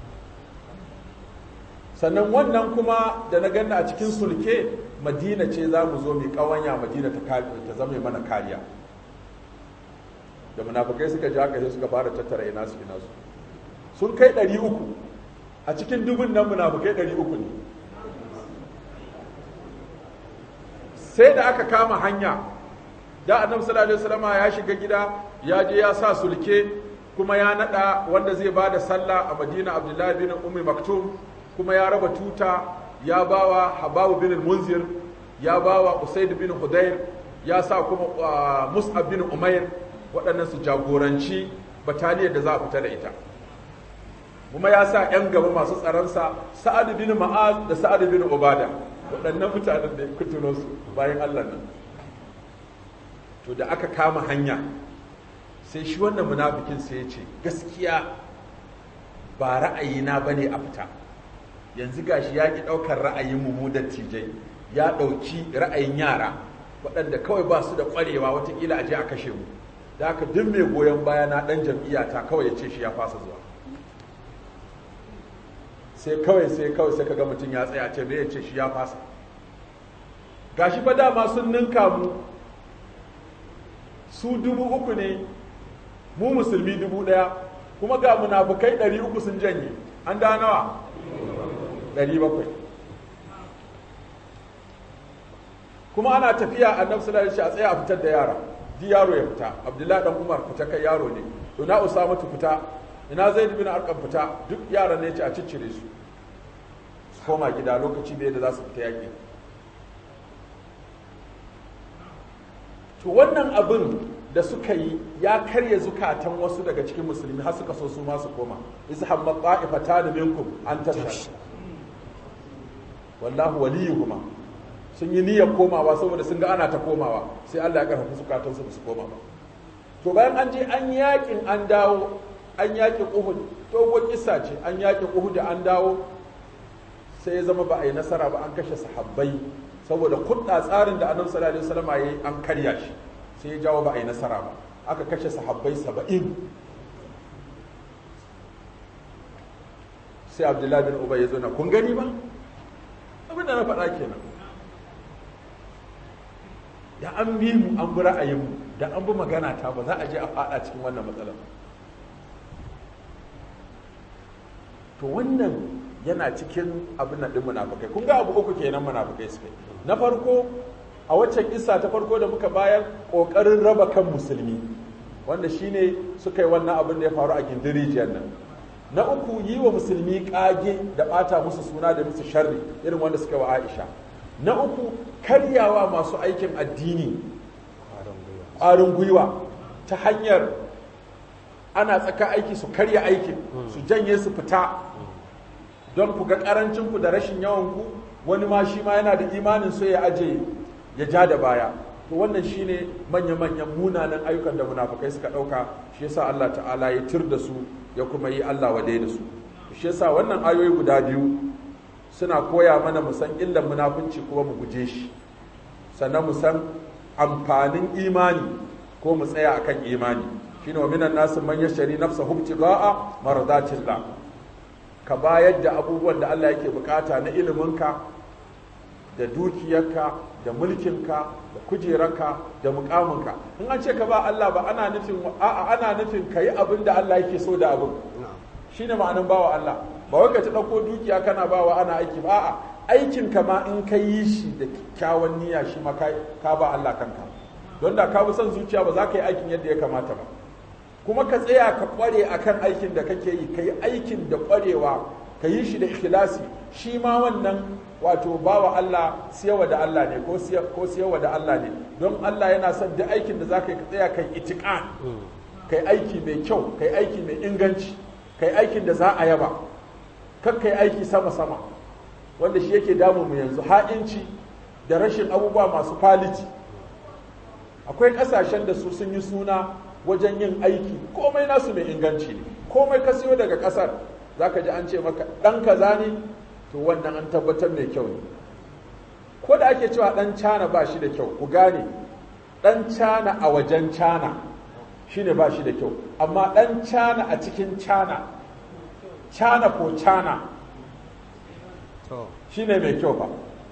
[SPEAKER 1] sannan wannan kuma da na ganna a cikin sulke madina ce za mu zo mai kawanya madina ta zama mana kariya da munafikai suka ji haka sai suka fara tattara ina su sun kai 300 a cikin dubun nan munafukai 300 ne. Sai da aka kama hanya, da annabi sallallahu alaihi wasallam ya shiga gida, ya je ya sa sulke, kuma ya nada wanda zai bada sallah a Madina, Abdullahi bin Ummi Maktum, kuma ya raba tuta, ya bawa Habab bin Munzir, ya bawa Usaid bin Hudayr, ya sa kuma Mus'ab bin Umair, waɗannan su jagoranci bataliyar da za a fita da ita. Kuma ya sa 'yan gaba masu tsaronsa, Sa'ad bin Ma'az da Sa'ad bin Ubada, waɗannan mutanen da kutuno su bayan Allah nan. To da aka kama hanya, sai shi wannan munafikin sai ya ce, gaskiya ba ra'ayina bane a fita. Yanzu gashi ya ki ɗaukar ra'ayin mu dattijai, ya ɗauki ra'ayin yara waɗanda kawai ba su da ƙwarewa, watakila a je a kashe mu. Da haka duk mai goyon baya na ɗan jam'iyyata kawai ya ce shi ya fasa zuwa. sai kawai kaga mutum ya tsaya ce me ya ce shi ya fasa. Gashi fa dama sun ninka mu, su 3,000 ne, mu musulmi 1,000, kuma ga munafukai 300 sun janye, an da nawa 700. kuma ana tafiya annabi sallallahu alaihi wasallam a tsaya a fitar da yara, di yaro ya fita, Abdullahi dan Umar fita kai yaro ne, to na Usama fita, ina Zaid bin Arqam fita, duk yaran ne ya ce a ciccire su koma gida, lokaci da za su fita yaƙi. To wannan abin da suka yi ya karya zukatan wasu daga cikin musulmi har suka so su ma su koma. Ishamma ta'ifatan minkum an tashhad wallahu waliyuhuma, sun yi niyyar komawa saboda sun ga ana ta komawa, sai Allah ya karfafa zukatansu su koma ba. To bayan an je an yaƙin an dawo, an yaƙi Uhud, dogon kissa ce, an yaƙi Uhud da an dawo, sai ya zama ba a yi nasara ba, an kashe sahabbai saboda kudda tsarin da annabi sallallahu alaihi wasallam yayi an karya shi, sai ya jawo ba a yi nasara ba, aka kashe sahabbai 70. Sai Abdullahi bin Ubay ya zo na, kun gani ba abin da na faɗa kenan, da an bi mu an bi ra'ayin mu, da an bi magana ta ba za a je a faɗa cikin wannan matsalar. To wannan yana cikin abin nan ɗin munafukai. Kun ga abu uku kenan munafukai suka yi. Na farko, a waccan kissa ta farko da muka bayar, ƙoƙarin raba kan musulmi, wanda shine suka yi wannan abin da ya faru a gindin rijiyar nan. Na uku, yi wa musulmi ƙage da ɓata musu suna da musu sharri irin wanda suka wa Aisha. Na uku, karyawa masu aikin addini ƙwarin gwiwa ta hanyar ana tsaka aiki su karya aikin, su janye su fita don ku ga karancinku da rashin yawanku, wani ma shi ma yana da imanin so ya aje ya ja da baya. To wannan shine manya-manyan munanan ayyukan da munafukai suka ɗauka, shi yasa Allah ta'ala ya tir da su ya kuma yi Allah wadai da su. Shi yasa wannan ayoyi guda biyu suna koya mana mu san illan munafunci kuma mu guje shi, sannan mu san amfanin imani ko mu tsaya akan imani. Shine wa minan nasu man yashari nafsahu ibtigha'a mardatillah, ka bayar da abubuwan da Allah yake bukata na iliminka da dukiyarka da mulkinka da kujerarka da mukaminka. In an ce ka ba Allah ba ana nufin ana nufin kai abin da Allah yake so da abin, shine ma'anin bawa Allah. Ba wai ka ta dauko dukiya kana bawa ana aiki ba, a'a aikin ka ma in ka yi shi da kyakkyawan niyya shi ma ka ba Allah kanka, don da ka bi son zuciya ba za ka yi aikin yadda ya kamata ba. Kuma ka tsaya ka kware akan aikin da kake yi, ka yi aikin da kwarewa, ka yi shi da ikhlasi, shi ma wannan wato bawa Allah siyarwa da Allah ne ko siyarwa da Allah ne, don Allah yana son duk aikin da za ka yi ka tsaya kai itiqan, kai aiki mai kyau, kai aiki mai inganci, kai aikin da za a yaba, kar kai aiki sama-sama, wanda shi yake damun mu yanzu, ha'inci da rashin abubuwa masu quality. Akwai ƙasashen da su sun yi suna wajen yin aiki, komai nasu mai inganci ne, komai ka siyo daga ƙasar za ka ji an ce maka ɗan kaza ne, to wannan an tabbatar mai kyau ne. Ko da ake cewa ɗan Cana ba shi da kyau, ku gane ɗan Cana a wajen Cana shi ne ba shi da kyau, amma ɗan Cana a cikin Cana, Cana ko Cana shi ne mai kyau ba.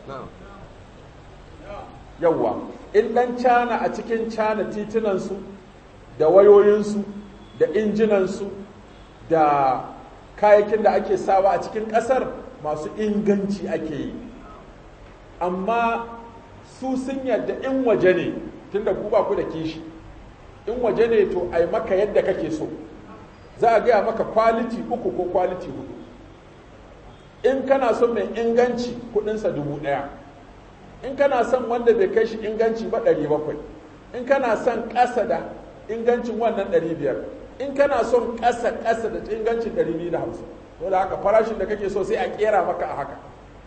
[SPEAKER 1] Yawwa, in ɗan Cana a cikin Cana titunansu da wayoyinsu da injinansu da kayayyakin da ake sawa a cikin ƙasar masu inganci ake yi, amma su sun yadda in waje ne, tunda ku ba ku da kishi, in waje ne to ai maka yadda kake so, za a gaya maka kwaliti 3 ko kwaliti 4. In kana son mai inganci kudinsa 1000, in kana son wanda bai kai shi inganci ba 700, in kana son ƙasa da ingancin wannan 500, in kana son ƙasa da ingancin 250. to da haka farashin da kake so sai a kera maka a haka.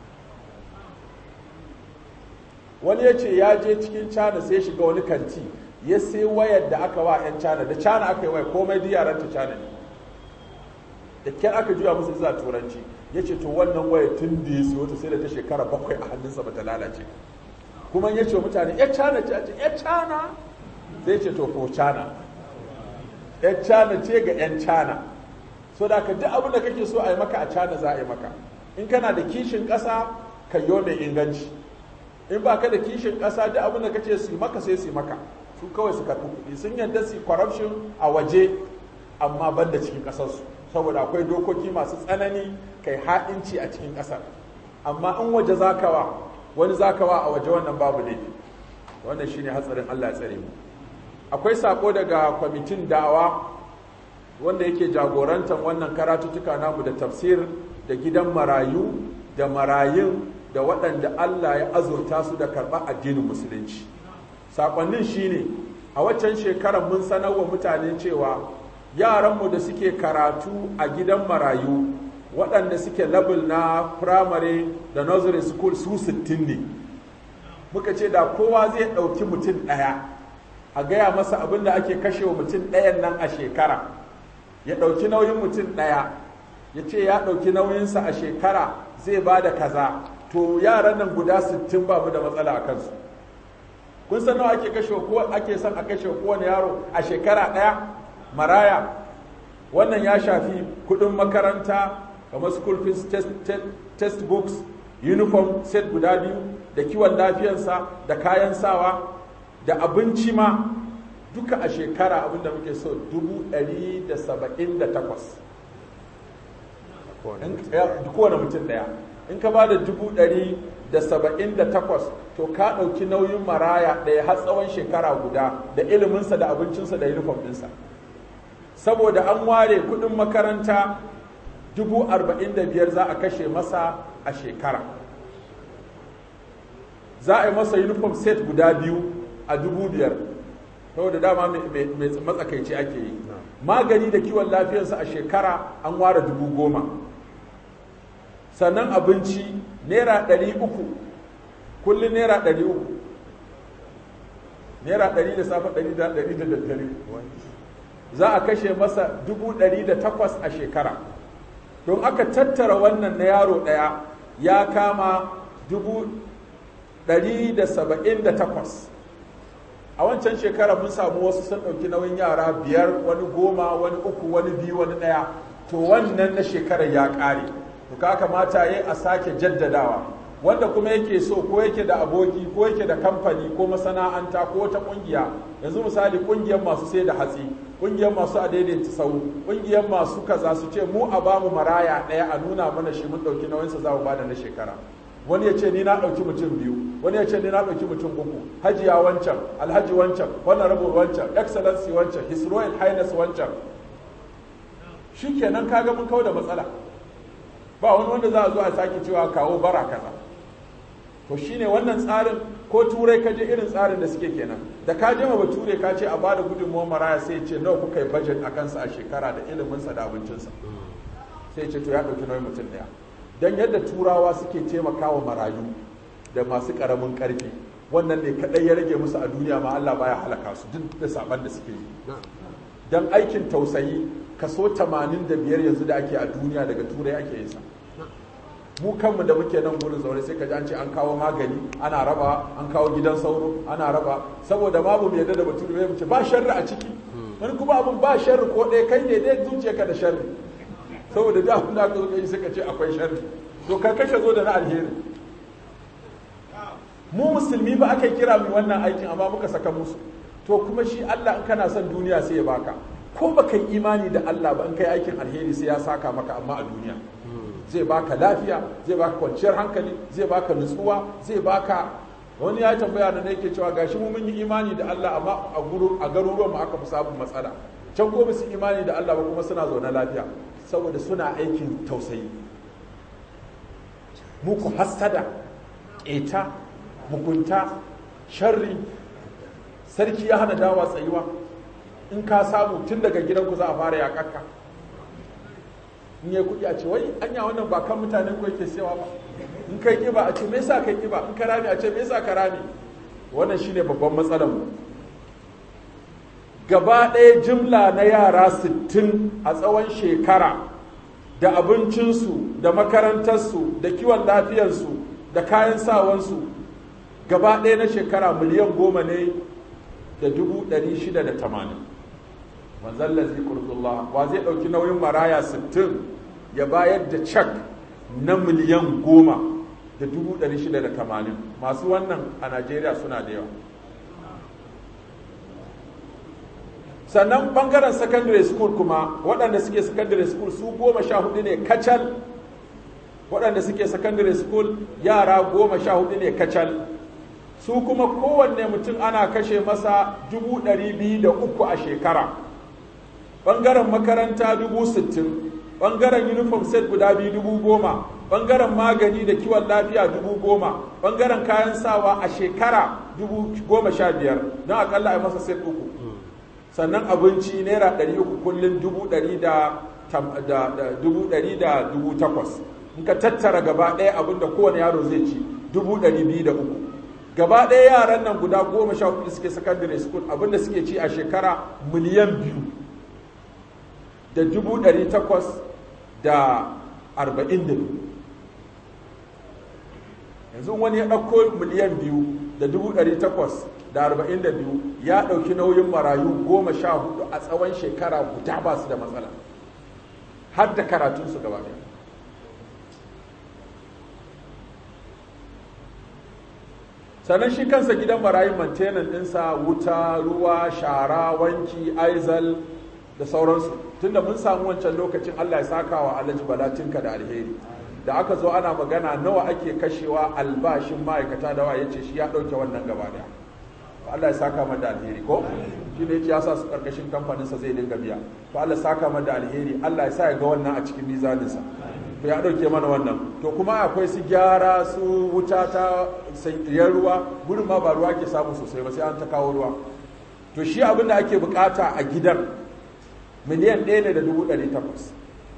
[SPEAKER 1] Wani ya ce ya je cikin China sai shiga wani kanti ya sai wayar da aka wa 'yan China, da China aka yi waya, komai duk yaranta China ne, da kyar aka juya musu zuwa turanci. Ya ce to wannan waya tun da ya siyo ta sai da ta shekara 7 a hannunsa ba ta lalace. Kuma ya ce mutane ya China ce, ya China, sai ce to ko China, ya China ce ga 'yan China. So da ka duk abin da kake so a yi maka a China za a yi maka. In kana da kishin ƙasa ka yi mai inganci, in ba ka da kishin ƙasa duk abin da kace su yi maka sai su yi maka. Su kawai su karɓi kuɗi, sun yarda su corruption a waje amma ban da cikin ƙasarsu, saboda akwai dokoki masu tsanani kai ha'inci a cikin ƙasar. Amma in waje zakawa wani zakawa a waje, wannan babu laifi. Wannan shine hatsarin, Allah ya tsare mu. Akwai sako daga kwamitin da'awa wanda yake jagorantar wannan karatuttuka namu da tafsir da gidan marayu da marayun da waɗanda Allah ya azurta su da karɓar addinin musulunci. Sakonnin shine a waccan shekarar mun sanar wa mutane cewa yaranmu da suke karatu a gidan marayu waɗanda suke level na primary da nursery school su 60 ne. Muka ce da kowa zai ɗauki mutum ɗaya a gaya masa abin da ake kashewa mutum ɗayan nan a shekara, ya ɗauki nauyin mutum ɗaya, ya ce ya ɗauki nauyinsa a shekara zai ba da kaza, to yaran nan guda 60 ba mu da matsala a kansu. Kun san nawa ake kashewa ko ake son a kashewa kowane yaro a shekara ɗaya maraya? Wannan ya shafi kuɗin makaranta kamar school fees, test books, uniform set guda 2, da kiwon lafiyarsa, da kayan sawa, da abinci ma, duka a shekara abinda muke so 178. Kowane mutum ɗaya. In ka ba da 178, to ka ɗauki nauyin maraya ɗaya har tsawon shekara guda, da iliminsa da abincinsa da uniform ɗinsa. Saboda an ware kuɗin makaranta 45,000 za a kashe masa a shekara. Za a yi masa uniform set guda 2 a 5,000, saboda dama mai matsakaici ake yi. Magani da kiwon lafiyarsa a shekara an ware 10,000. Sannan abinci naira 300, kullum naira 300, naira 100 da safe, 100 da daddare. Za a kashe masa 108,000 a shekara. Don aka tattara wannan na yaro ɗaya ya kama 178. A wancan shekara mun samu wasu sun ɗauki nauyin yara 5, wani 10, wani 3, wani 2, wani 1. To wannan na shekarar ya ƙare. To ka kamata yi a sake jaddadawa. Wanda kuma yake so ko yake da aboki ko yake da kamfani ko masana'anta ko wata ƙungiya, yanzu misali ƙungiyar masu sai da hatsi, ƙungiyar masu a daidaita sau, ƙungiyar masu kaza, su ce mu a bamu maraya ɗaya a nuna mana shi mun ɗauki nauyinsa za mu bada na shekara. Wani ya ce ni na ɗauki mutum 2, wani ya ce ni na ɗauki mutum 3, hajiya wancan, alhaji wancan, wannan rabu wancan, excellency wancan, his royal highness wancan. Shi kenan kaga mun kawo da matsala. Ba wani wanda za a zo a sake cewa kawo bara kaza. To shine wannan tsarin, ko turai kaje irin tsarin da suke kenan. Da ka je ma bature ka ce a bada gudunmuwar maraya, sai ce nawa kuka yi budget a kansa a shekara da iliminsa da abincinsa. Sai ce to ya ɗauki nauyin mutum ɗaya. Don yadda turawa suke taimakawa marayu da masu ƙaramin ƙarfi, wannan ne kaɗai ya rage musu a duniya, ma Allah baya halaka su duk da saban da suke yi. Don aikin tausayi kaso 85 yanzu da ake a duniya daga turai ake yin sa. Mu kanmu da muke nan gurin zaune sai ka ji an ce an kawo magani ana raba, an kawo gidan sauro ana raba, saboda ma mu yadda da bature mai mu ce ba sharri a ciki. Wani kuma abin ba sharri ko ɗaya, kai ne dai zuciyarka da sharri. Saboda da abin da aka zo kai sai ka ce akwai sharri. To ka kashe zo da na alheri. Mu musulmi ba aka kira mu wannan aikin amma muka saka musu. To kuma shi Allah in kana son duniya sai ya baka. ko baka yi imani da Allah ba in kai aikin alheri sai ya saka maka, amma a duniya zai baka lafiya, zai baka kwanciyar hankali, zai baka nutsuwa, zai baka. Wani ya tambaya da yake cewa gashi mu mun yi imani da Allah amma a garuruwan mu aka fi samun matsala, can ko su imani da Allah ba kuma suna zaune lafiya saboda suna aikin tausayi. Muku hassada, ƙeta, mugunta, sharri, sarki ya hana dawa tsayuwa, in ka samu tun daga gidanku za a fara yaƙarka. In yi kuɗi a ce wai anya wannan ba kan mutane ko yake siyawa ba, in kai ƙiba a ce me yasa kai ƙiba, in ka rame a ce me yasa ka rame. Wannan shine babban matsalar mu. Gaba ɗaya jimla na yara 60 a tsawon shekara, da abincinsu, da makarantarsu, da kiwon lafiyarsu, da kayan sawansu, gaba ɗaya na shekara miliyan 10 ne da 680. Manzon lazi ƙurdullah, wa zai ɗauki nauyin maraya 60 ya bayar da cak na miliyan 10 da 680. Masu wannan a Najeriya suna da yawa. Sannan ɓangaren secondary school kuma, waɗanda suke secondary school su 14 ne kacal. Waɗanda suke secondary school yara 14 ne kacal. Su kuma kowanne mutum ana kashe masa 203 a shekara. Ɓangaren makaranta 60,000, ɓangaren uniform set guda 10,000, ɓangaren magani da kiwon lafiya 10,000, ɓangaren kayan sawa a shekara 15,000 don akalla a masa set 3. Sannan abinci naira 300 kullum 100 da 8,000. In ka tattara gaba ɗaya abinda kowane yaro zai ci 203. Gaba ɗaya yaran nan guda 14 suke secondary school abinda suke ci a shekara miliyan 2 da 842. Yanzu wani ya ɗauko miliyan 2 da 842 ya ɗauki nauyin marayu 14 a tsawon shekara guda ba su da matsala, har da karatunsu gaba ɗaya. Sannan shi kansa gidan marayu maintenance ɗinsa, wuta, ruwa, shara, wanki, aizal da sauransu. Tunda mun samu wancan lokacin, Allah ya saka wa Alhaji Balatinka da alheri, da aka zo ana magana nawa ake kashewa albashin ma'aikata da wa, ya ce shi ya ɗauke wannan gaba daya. Allah ya saka mata alheri ko shi ne ya sa su karkashin kamfaninsa zai dinga biya. To Allah ya saka mata alheri, Allah ya sa ya ga wannan a cikin mizaninsa. To ya ɗauke mana wannan. To kuma akwai su gyara, su wuta ta sayyar ruwa, gurin ma ba ruwa ke samu sosai ba sai an ta kawo ruwa. To shi abin da ake bukata a gidan miliyan 1,800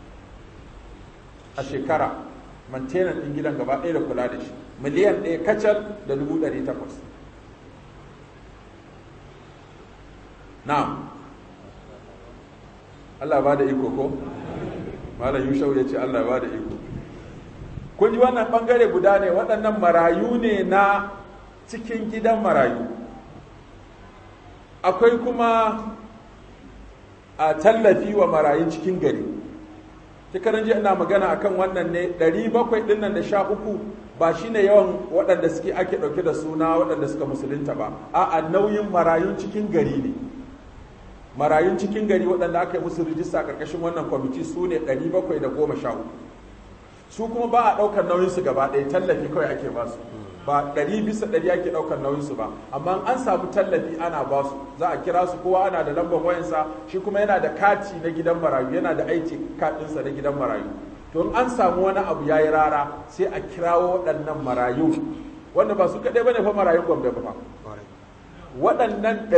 [SPEAKER 1] a shekara, maintenance ɗin gidan gaba ɗaya da kula da shi miliyan 1 kacal da 800. Na'am, Allah ba da iko ko? Malam Yushau ya ce Allah ba da iko. Kun ji wannan ɓangare guda ne, waɗannan marayu ne na cikin gidan marayu. Akwai kuma a tallafi wa marayun cikin gari. Shekaran jiya ina magana akan wannan ne, 700 ɗin nan da 13 ba shi ne yawan waɗanda suke ake ɗauke da suna waɗanda suka musulunta ba, a'a nauyin marayun cikin gari ne. Marayun cikin gari waɗanda aka yi musu rijista ƙarƙashin wannan kwamiti su ne 713. Su kuma ba a ɗaukar nauyinsu gaba ɗaya, tallafi kawai ake ba su, ba 100% ake ɗaukar nauyinsu ba, amma an samu tallafi ana ba su, za a kira su, kowa ana da lambar wayansa, shi kuma yana da kati na gidan marayu, yana da aiki kaɗinsa na gidan marayu. To in an samu wani abu ya yi rara sai a kirawo waɗannan marayu, wanda ba su kaɗai ba ne fa marayun Gombe ba. Waɗannan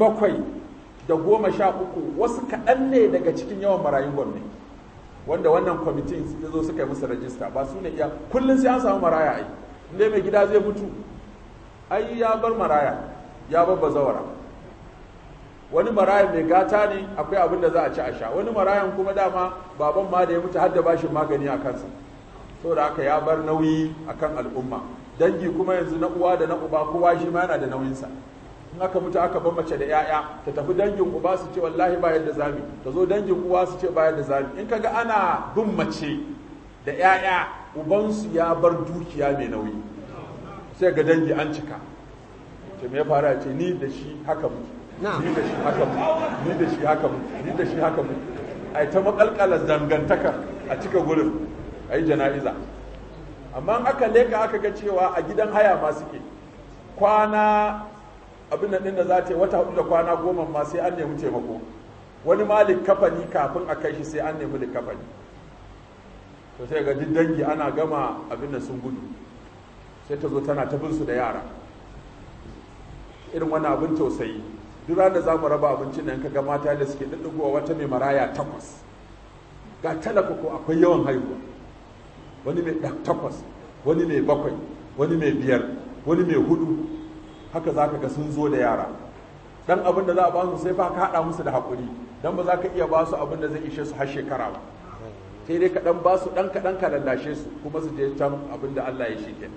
[SPEAKER 1] 713 wasu kaɗan ne daga cikin yawan marayun Gombe, wanda wannan kwamitin ya zo suka yi musu rajista, ba su ne iya kullum sai an samu maraya ai, inda mai gida zai mutu ai ya bar maraya, ya bar bazawara. Wani marayan mai gata ne, akwai abin da za a ci a sha, wani marayan kuma dama baban ma da ya mutu har da bashin magani a kansa, saboda haka ya bar nauyi akan al'umma. Dangi kuma yanzu na uwa da na uba kowa shi ma yana da nauyinsa. In aka mutu aka bar mace da 'ya'ya, ta tafi dangin uba su ce wallahi ba yadda zami, ta zo dangin uwa su ce ba yadda zami. In kaga ana bin mace da 'ya'ya, ubansu ya bar dukiya mai nauyi, sai ga dangi an cika. Ce me ya fara, ce ni da shi haka muke. ni da shi haka mu ni da shi haka mu ni da shi haka mu ai ta makalkala dangantaka a cika gurin ai jana'iza. Amma aka leka aka ga cewa a gidan haya ma suke kwana abin nan da za ta yi wata 4 da kwana 10 ma sai an nemi taimako, wani ma likafani kafin a kai shi sai an nemi likafani. To sai ga duk dangi ana gama abin nan sun gudu, sai ta zo tana ta bin su da yara. Irin wani abin tausayi, duk ranar da za mu raba abincin nan kaga mata da suke ɗiɗɗigowa wata mai maraya 8 ga talaka ko akwai yawan haihuwa, wani mai 8 wani mai 7 wani mai 5 wani mai 4, haka za ka ga sun zo da yara. Dan abin da za a ba su sai fa ka haɗa musu da haƙuri, dan ba za ka iya ba su abin da zai ishe su har shekara ba, sai dai kaɗan ba su ɗan kaɗan ka lallashe su kuma su je can abin da Allah ya shi kenan.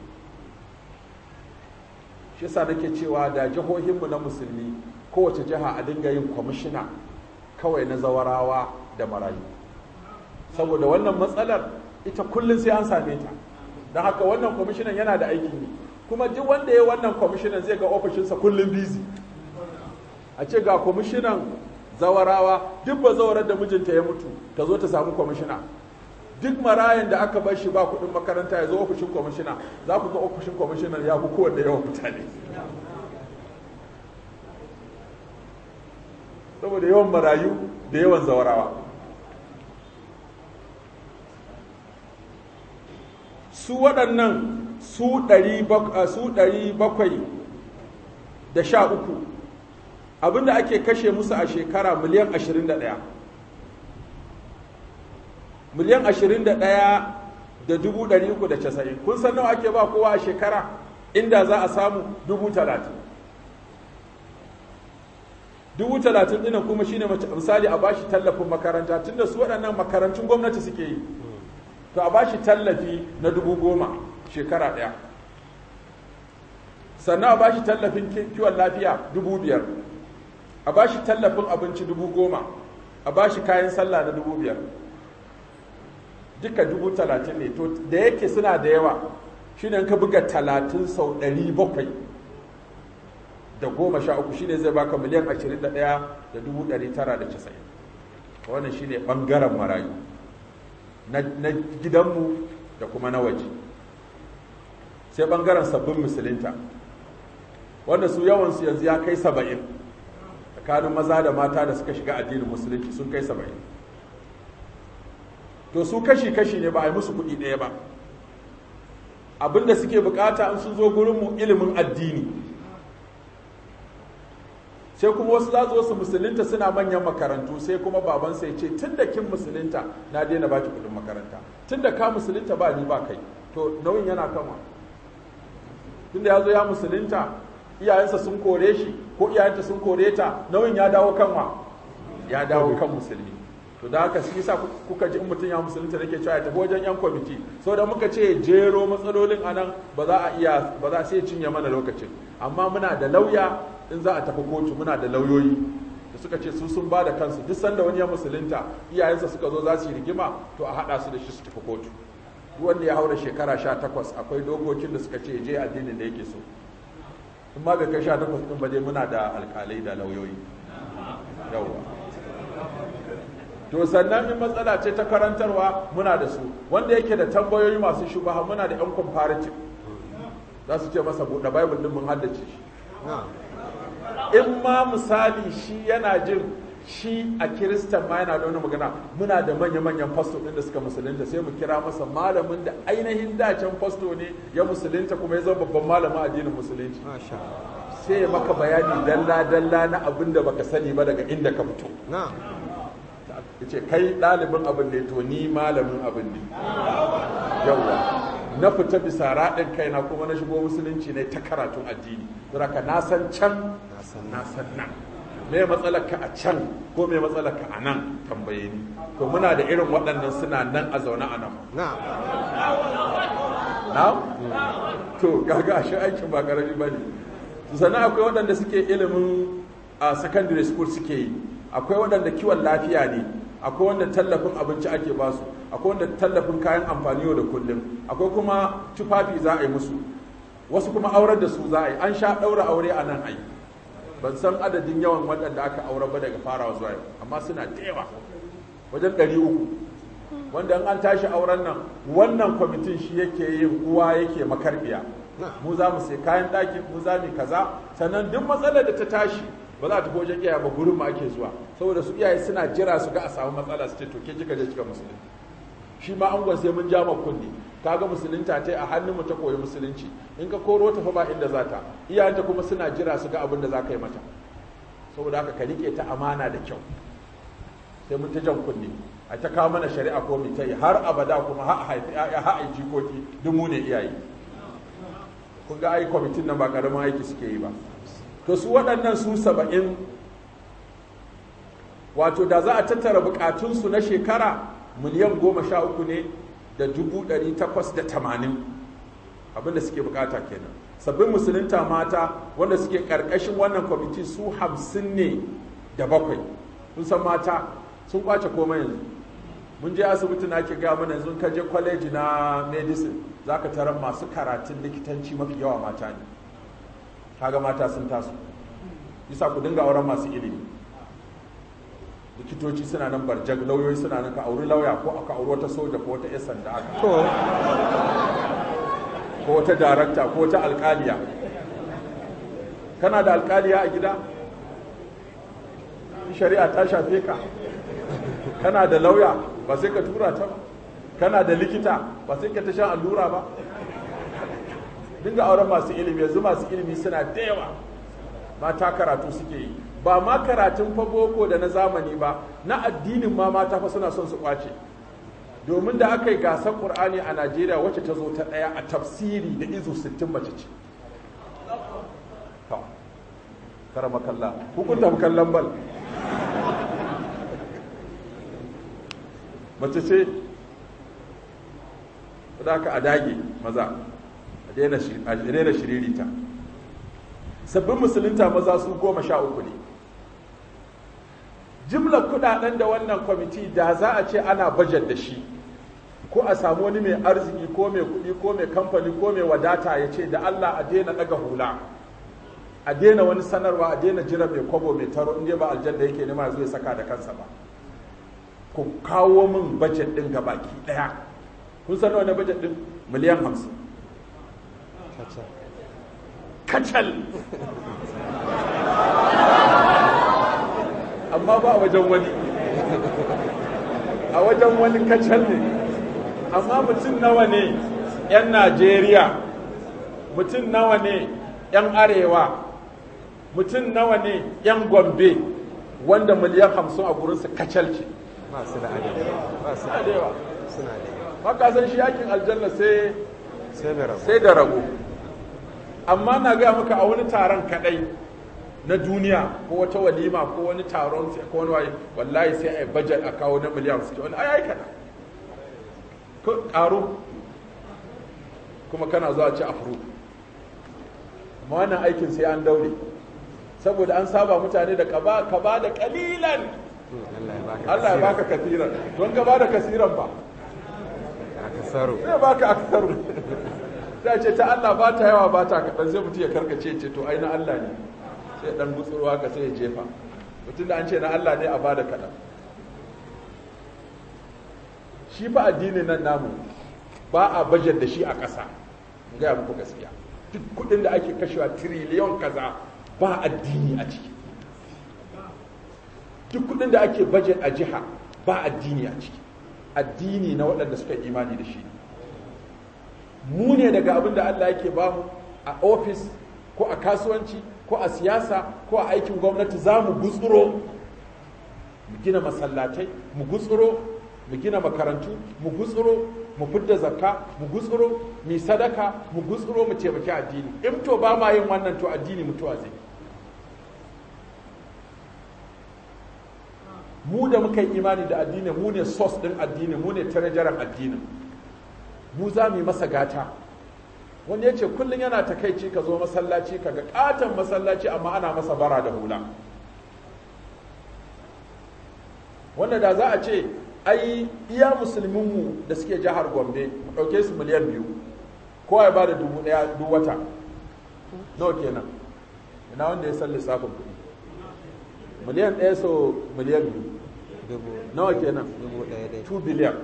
[SPEAKER 1] Shi yasa nake cewa da jihohinmu na musulmi kowace jiha a dinga yin kwamishina kawai na zawarawa da marayu, saboda wannan matsalar ita kullum sai an same ta. Don haka wannan kwamishinan yana da aikin yi, kuma duk wanda ya yi wannan kwamishinan zai ga ofishinsa kullum busy. A ce ga kwamishinan zawarawa, duk ba zawarar da mijinta ya mutu ta zo ta samu kwamishina, duk marayan da aka bar shi ba kuɗin makaranta ya zo ofishin kwamishina, za ku ga ofishin kwamishinan ya fi kowanne yawan mutane, saboda yawan marayu da yawan zawarawa. Su waɗannan su 713 abinda ake kashe musu a shekara miliyan 21, miliyan 21,390. Kun san nawa ake ba kowa a shekara inda za a samu 30,000. 30,000 ɗinan kuma shine misali a bashi tallafin makaranta, tunda su waɗannan makarantun gwamnati suke yi, to a bashi tallafi na 10,000 shekara ɗaya. Sannan a bashi tallafin kiwon lafiya 5,000, a bashi tallafin abinci 10,000, a bashi kayan sallah na 5,000, duka 30,000 ne. To da yake suna da yawa, shine ka buga 30 sau 713 shine zai baka miliyan 21,990. Wannan shine bangaren marayu na gidanmu da kuma na waje. Sai bangaren sabbin musulunta, wanda su yawansu yanzu ya kai 70, tsakanin maza da mata da suka shiga addinin musulunci sun kai 70. To su kashi-kashi ne, ba a yi musu kuɗi ɗaya ba. Abinda suke bukata in sun zo gurinmu ilimin addini. Sai kuma wasu za su musulunta suna manyan makarantu, sai kuma babansa ya ce tun da kin musulunta na daina baki kuɗin makaranta, tun da ka musulunta ba ni ba kai. To nauyin yana kama, tun da ya zo ya musulunta iyayensa sun kore shi ko iyayenta sun kore ta, nauyin ya dawo kanwa, ya dawo kan musulmi. To da haka shi yasa kuka ji in mutum ya musulunta nake cewa ya tafi wajen yan kwamiti, saboda muka ce jero matsalolin anan ba za sai cinye mana lokacin. Amma muna da lauya in za a tafi kotu, muna da lauyoyi da suka ce su sun ba da kansu duk sanda wani ya musulunta iyayensa suka zo za su yi rigima, to a haɗa su da shi su tafi kotu. Duk wanda ya haura shekara 18 akwai dokokin da suka ce je addinin da yake so. In ma bai kai 18 din ba dai muna da alƙalai da lauyoyi. Yawwa. To sannan in matsala ce ta karantarwa muna da su, wanda yake da tambayoyi masu shubaha muna da yan comparative, za su ce masa buɗe bible din mun haddace shi. In ma misali shi yana jin shi a kiristan ma yana da wani magana, muna da manya-manyan fasto ɗin da suka musulunta, sai mu kira masa malamin da ainihin dacen fasto ne ya musulunta kuma ya zama babban malamin addinin musulunci, sai ya maka bayani dalla-dalla na abin da baka sani ba daga inda ka fito. Ya ce kai ɗalibin abin ne, to ni malamin abin ne. Yawwa, na fita bisa raɗin kaina kuma na shigo musulunci ne ta karatun addini, saboda na san can na san nan. Me matsalarka a can ko me matsalarka a nan, tambaye ni. To muna da irin waɗannan suna nan a zaune a nan. Na? To gaga shi aikin ba ƙarami ba ne. Sannan akwai waɗanda suke ilimin a secondary school suke yi, akwai waɗanda kiwon lafiya ne, akwai wanda tallafin abinci ake basu, akwai wanda tallafin kayan amfani yau da kullum, akwai kuma tufafi za a yi musu, wasu kuma aurar da su za a yi. An sha ɗaura aure a nan ai, ban san adadin yawan waɗanda aka aure ba daga farawa zuwa yau, amma suna da yawa wajen 300, wanda an tashi auren nan wannan kwamitin shi yake yin uwa yake makarbiya, mu za mu sai kayan ɗaki, mu za mu kaza, sannan duk matsalar da ta tashi ba za ta tafi wajen iyaye ba, gurin mu ake zuwa, saboda su iyaye suna jira su ga a samu matsala su ce to ke kika je kika musulunci, shi ma angon sai mun ja kunni, kaga musulunta ta a hannun mu ta koyi musulunci, in ka koro ta fa ba inda za ta, iyayenta kuma suna jira su ga abin da za ka yi mata, saboda haka ka rike ta amana da kyau, sai mun ta jan kunni a ta kawo mana shari'a ko mu ta yi har abada, kuma ha a haifi ya ha a jikoki duk mu ne iyaye. Kun ga ai kwamitin nan ba karamin aiki suke yi ba. To su waɗannan su 70, wato da za a tattara bukatunsu na shekara miliyan 13 ne da 880, abinda suke bukata kenan. Sabbin musulunta mata wanda suke karkashin wannan kwamiti su 50 ne da 7. Kun san mata sun kwace komai yanzu. Mun je asibiti na ke gaya mana yanzu ka je kwaleji na medicine za ka tarar masu karatun likitanci mafi yawa mata ne. Kaga mata sun taso. Bisa ku dinga auren masu ilimi. Likitoci suna nan barjag, lauyoyi suna nan, ka auri lauya ko aka auri wata soja ko wata 'yan sanda aka. Ko wata darakta ko wata alkaliya. Kana da alkaliya a gida? Shari'a ta shafe ka. Kana da lauya ba sai ka tura ta ba, kana da likita ba sai ka ta shan allura ba. Dinga auren masu ilimi, yanzu masu ilimi suna da yawa, mata karatu suke yi, ba ma karatun fa boko da na zamani ba, na addinin ma mata fa suna son su kwace, domin da aka yi gasar ƙur'ani a Najeriya wacce ta zo ta ɗaya a tafsiri da izu 60 mace ce. Karama kalla hukunta kallon bal mace ce, da aka a dage maza a daina shiririta. Sabbin musulunta maza su 13 ne. Jimlar kudaden da wannan kwamiti da za a ce ana bajet da shi, ko a samu wani mai arziki ko mai kudi ko mai kamfani ko mai wadata ya ce da Allah a daina daga hula, a daina wani sanarwa, a daina jira mai kwabo mai taro inda ba aljanna yake nema zai saka da kansa ba, ku kawo min bajet din gabaki daya. Kun san nawa ne bajet din? miliyan 50 kacal. Amma ba a wajen wani, a wajen wani kacal ne. Amma mutum nawa ne 'yan Najeriya, mutum nawa ne 'yan Arewa, mutum nawa ne 'yan Gombe wanda miliyan 50 a gurinsu kacal ce.
[SPEAKER 2] ba su da adewa.
[SPEAKER 1] Maka san shi yakin aljanna sai da rago. Amma na gaya maka a wani taron kadai na duniya ko wata walima ko wani taron ko wani waye, wallahi sai a budget a kawo na miliyan 60, wani ai kada ko karo kuma kana zuwa ci afro. Amma wannan aikin sai an daure, saboda an saba mutane da ka ba da kalilan, Allah ya baka kasiran, don ka ba da kasiran ba sai baka aksaru. Sai ce ta Allah ba ta yawa ba ta kaɗan, sai mutum ya karkace ce to ai na Allah ne, sai dan gutsurwa ka sai ya jefa. Mutum da an ce na Allah ne a ba da kaɗan. Shi fa addinin nan namu ba a bajet da shi a ƙasa, gaya muku gaskiya. Duk kuɗin da ake kashewa tiriliyon kaza ba addini a ciki. Duk kuɗin da ake bajet a jiha ba addini a ciki. Addini na waɗanda suka imani da shi. Mu ne daga abin da Allah yake ba mu a ofis ko a kasuwanci ko a siyasa ko a aikin gwamnati, za mu gutsuro mu gina masallatai, mu gutsuro mu gina makarantu, mu gutsuro mu fidda zakka, mu gutsuro mu sadaka, mu gutsuro mu taimaki addini. In to ba ma yin wannan, to addini mutuwa zai. Mu da muka yi imani da addini, mu ne source din addini, mu ne tarajaran addinin, mu za mu yi masa gata. Wani ya ce kullum yana takaici ka zo masallaci ka ga katon masallaci amma ana masa bara da hula. Wanda da za a ce ai iya musulminmu da suke jihar Gombe mu ɗauke su miliyan 2, kowa ya ba da 1,000 duk wata, nawa kenan? Ina wanda ya san lissafin kuɗi? miliyan ɗaya so miliyan biyu nawa kenan 2 biliyan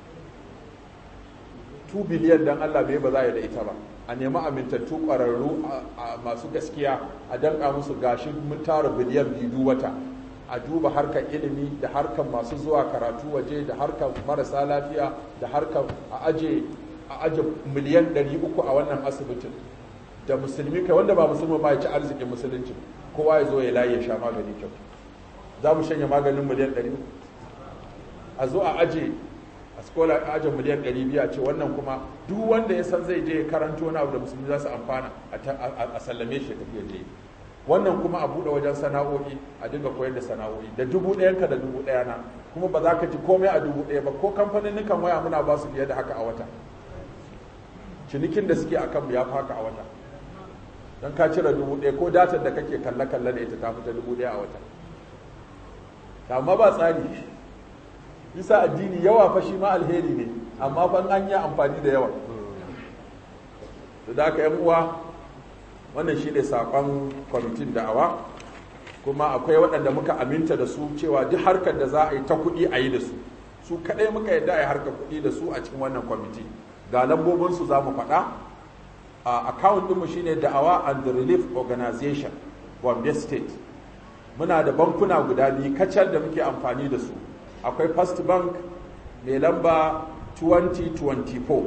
[SPEAKER 1] 2 biliyan don Allah bai ba za a yi da ita ba a nemi amintattu ƙwararru a masu gaskiya a danka musu gashi mun tara biliyan biyu wata a duba harkar ilimi da harkar masu zuwa karatu waje da harkar marasa lafiya da harkar a aje miliyan 300 a wannan asibitin da musulmi kai wanda ba musulmi ba ya ci arzikin musulunci kowa ya zo ya layi ya sha magani kyau za mu shanya maganin miliyan 300 a zo a aje a skola a aje miliyan 200 a ce wannan kuma duk wanda ya san zai je karanto wani abu da musulmi za su amfana a sallame shi tafiya je wannan kuma a buɗe wajen sana'o'i a dinga koyar da sana'o'i da 1,000 ka da 1,000 na kuma ba za ka ji komai a 1,000 ba ko kamfanin nukan waya muna ba su fiye da haka a wata cinikin da suke a kanmu ya fi haka a wata don ka cire 1,000 ko datar da kake kalle-kalle da ita ta fita 1,000 a wata amma ba tsari bisa addini yawa fa shi ma alheri ne amma ban an yi amfani da yawa da haka yan uwa wannan shi ne saƙon kwamitin da'awa kuma akwai waɗanda muka aminta da su cewa duk harkar da za a yi ta kuɗi a yi da su su kaɗai muka yadda a yi harkar kuɗi da su a cikin wannan kwamiti ga lambobinsu za mu faɗa a account ɗinmu shine da'awa and relief organization Gombe state muna da bankuna guda biyu kacal da muke amfani da su akwai first bank mai lamba 2024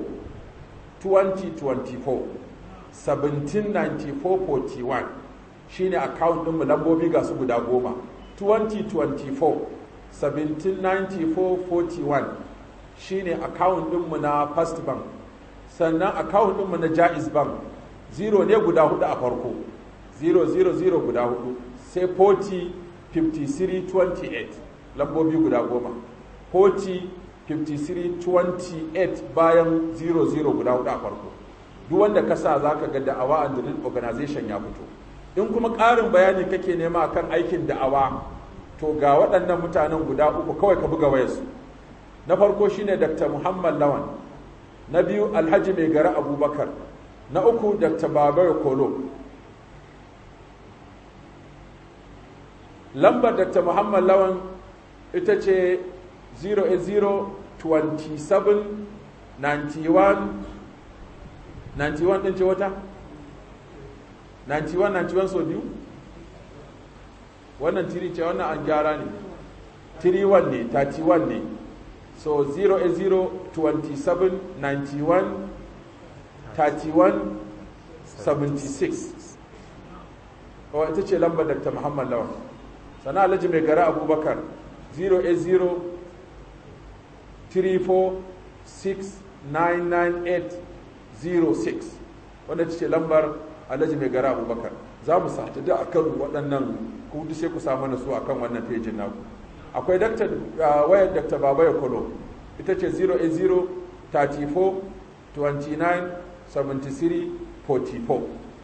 [SPEAKER 1] 1794-41 shine account ɗinmu lambobi ga su guda 10 2024 1794-41 shine account ɗinmu na first bank sannan account ɗinmu na Jaiz bank 0 ne guda 4 a farko 000 guda 4 sai 40-53-28 lambobi guda 10 40-53-28 bayan 00 guda 4 a farko duk wanda ka sa za ka ga da'awa and relief organization ya fito in kuma ƙarin bayani kake nema akan aikin da'awa to ga waɗannan mutanen guda 3 kawai ka buga wayarsu na farko shine Dr. Muhammad Lawan na biyu Alhaji Mai Gara Abubakar na uku Dr. Babayo Kolo lambar Dr. Muhammad Lawan ita ce 0802791 91 ɗin ce wata? 91 so biyu? wannan tiri ce wannan an gyara ne 31 ne 31 ne so 08027913176 kawai ita ce lambar Dr. Muhammad Lawan sana Alhaji Mai Gara Abubakar 08034699806 wanda ta ce lambar Alhaji Mai Gara Abubakar za mu sata da akan waɗannan kudu sai ku samu na su akan wannan fejin naku akwai wayar Dr. Babayo Kolo ita ce 08034297344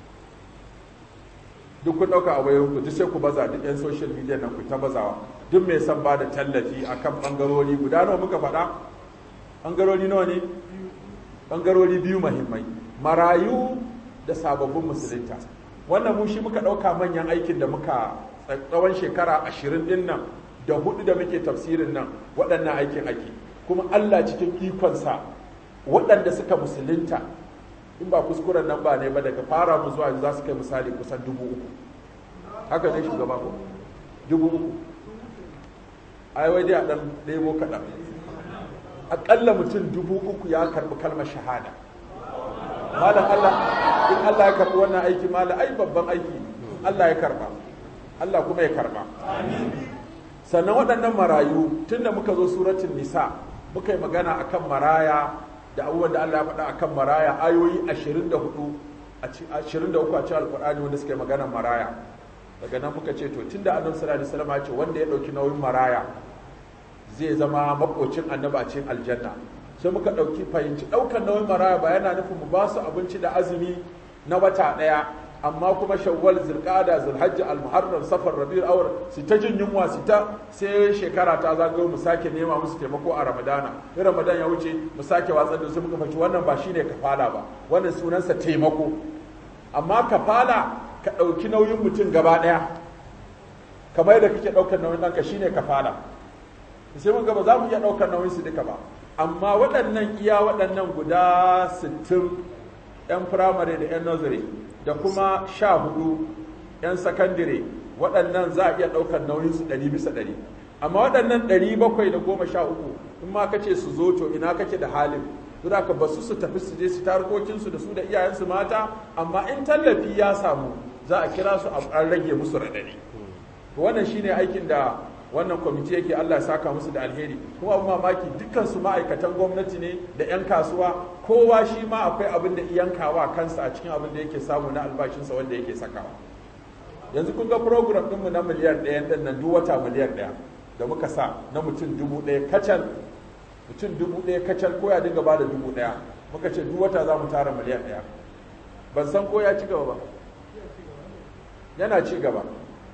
[SPEAKER 1] duk kun ɗauka a wayoyinku duk sai ku baza duk 'yan social media nan ku ta bazawa duk mai son ba da tallafi akan ɓangarori guda nawa muka faɗa ɓangarori nawa ne ɓangarori biyu muhimmai marayu da sababbin musulunta wannan mu shi muka ɗauka manyan aikin da muka tsawon shekara 20 ɗin nan da 4 da muke tafsirin nan waɗannan aikin ake kuma Allah cikin ikonsa waɗanda suka musulunta in ba kuskuren nan ba ne ba daga fara mu zuwa za su kai misali kusan 3,000 haka ne shugaba ko 3,000 ai wai dai a ɗan ɗebo kaɗan aƙalla mutum 3,000 ya karɓi kalmar shahada malam Allah in Allah ya karɓi wannan aiki malam ai babban aiki Allah ya karɓa Allah kuma ya karɓa sannan waɗannan marayu tunda muka zo suratul nisa muka yi magana akan maraya da abubuwan da Allah ya faɗa akan maraya ayoyi 23 a cikin alkur'ani wanda suka yi magana maraya daga nan muka ce to tunda annabi sallallahu alaihi wasallam ya ce wanda ya ɗauki nauyin maraya zai zama makocin annabi a cikin aljanna sai muka fahimci ɗaukar nauyin maraya ba yana nufin mu ba su abinci da azumi na wata ɗaya amma kuma shawwal zulqa'ada zulhajj almuharram safar rabiul awwal su ta jin yunwa su ta sai shekara ta zagayo mu sake nema musu taimako a ramadana in ramadan ya wuce mu sake watsar da su muka fahimci wannan ba shine kafala ba wannan sunansa taimako amma kafala ka ɗauki nauyin mutum gaba ɗaya kamar yadda kake ɗaukar nauyin ɗanka shine kafala sai mun ga ba za mu iya ɗaukar nauyin su duka ba amma waɗannan waɗannan guda 60 'yan firamare da 'yan nursery da kuma 14 'yan sakandire waɗannan za a iya ɗaukar nauyin su 100%. amma waɗannan 713 in ma kace su zo to ina kake da halin don haka ba su tafi su je su tarkokinsu da su da iyayensu mata amma in tallafi ya samu za a kira su an rage musu raɗaɗi wannan shine aikin da wannan kwamiti yake Allah ya saka musu da alheri kuma abin mamaki dukkan su ma'aikatan gwamnati ne da 'yan kasuwa kowa shi ma akwai abin da iyankawa kansa a cikin abin da yake samu na albashinsa wanda yake sakawa yanzu kun ga program ɗinmu na miliyan 1 ɗin nan duk wata miliyan 1 da muka sa na mutum 1000 kacal mutum 1000 kacal ko ya dinga ba da 1000 muka ce duk wata za mu tara miliyan 1 ban san ko ya ci gaba ba yana ci gaba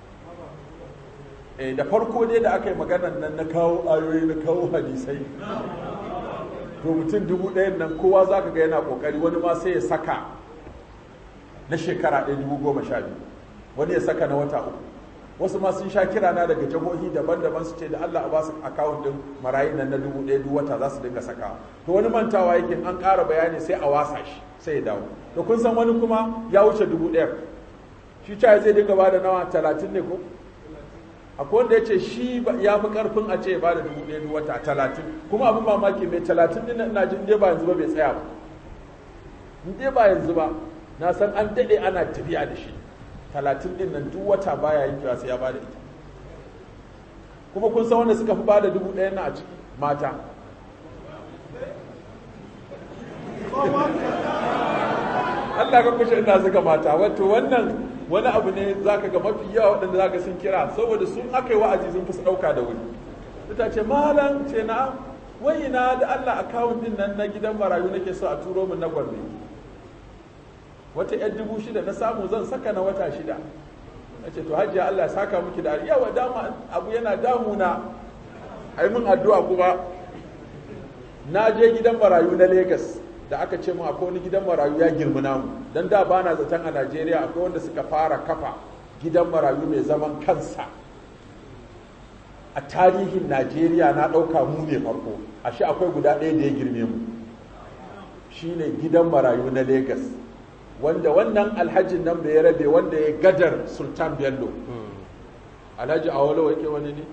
[SPEAKER 1] da farko dai da aka yi maganar nan na kawo ayoyi na kawo hadisai to mutum 1000 nan kowa za ka ga yana kokari wani ma sai ya saka na shekara 1012 wani ya saka na wata 3 wasu ma sun sha kira na daga jihohi daban-daban su ce da Allah a basu akawun din marayin nan na 1000 duk wata za su dinga saka to wani mantawa yake an ƙara bayani sai a wasa shi sai ya dawo to kun san wani kuma ya wuce 1000 shi ca zai dinga ba da nawa 30 ne ko akwai wanda ya ce shi ya fi karfin a ce ba da 1000 duk wata 30 kuma abin mamaki mai 30 din ina jin dai ba yanzu ba bai tsaya ba in dai ba yanzu ba na san an daɗe ana tafiya da shi 30 din nan duk wata baya yin kiwa sai ya bada ita kuma kun san wanda suka fi bada 1000 na a ciki mata Allah ka kushe ina suka mata wato wannan wani abu ne zaka ga mafi yawa waɗanda zaka sun kira saboda sun aka yi wa'azi sun fi su ɗauka da wuri ita ce malam ce na wai ina da Allah akawun din nan na gidan marayu nake so a turo min na Gombe wata 6,000 na samu zan saka na wata 6 na ce to hajiya Allah ya saka miki da yawa dama abu yana damuna ai mun addu'a kuma na je gidan marayu na Lagos da aka ce mu akwai wani gidan marayu ya girmi namu dan da bana zaton a Najeriya akwai wanda suka fara kafa gidan marayu mai zaman kansa a tarihin Najeriya na ɗauka mu ne farko ashe akwai guda ɗaya da ya girme mu shine gidan marayu na Lagos wanda wannan alhajin nan bai rabe wanda ya gadar Sultan Bello alhaji Awolowo yake wani ne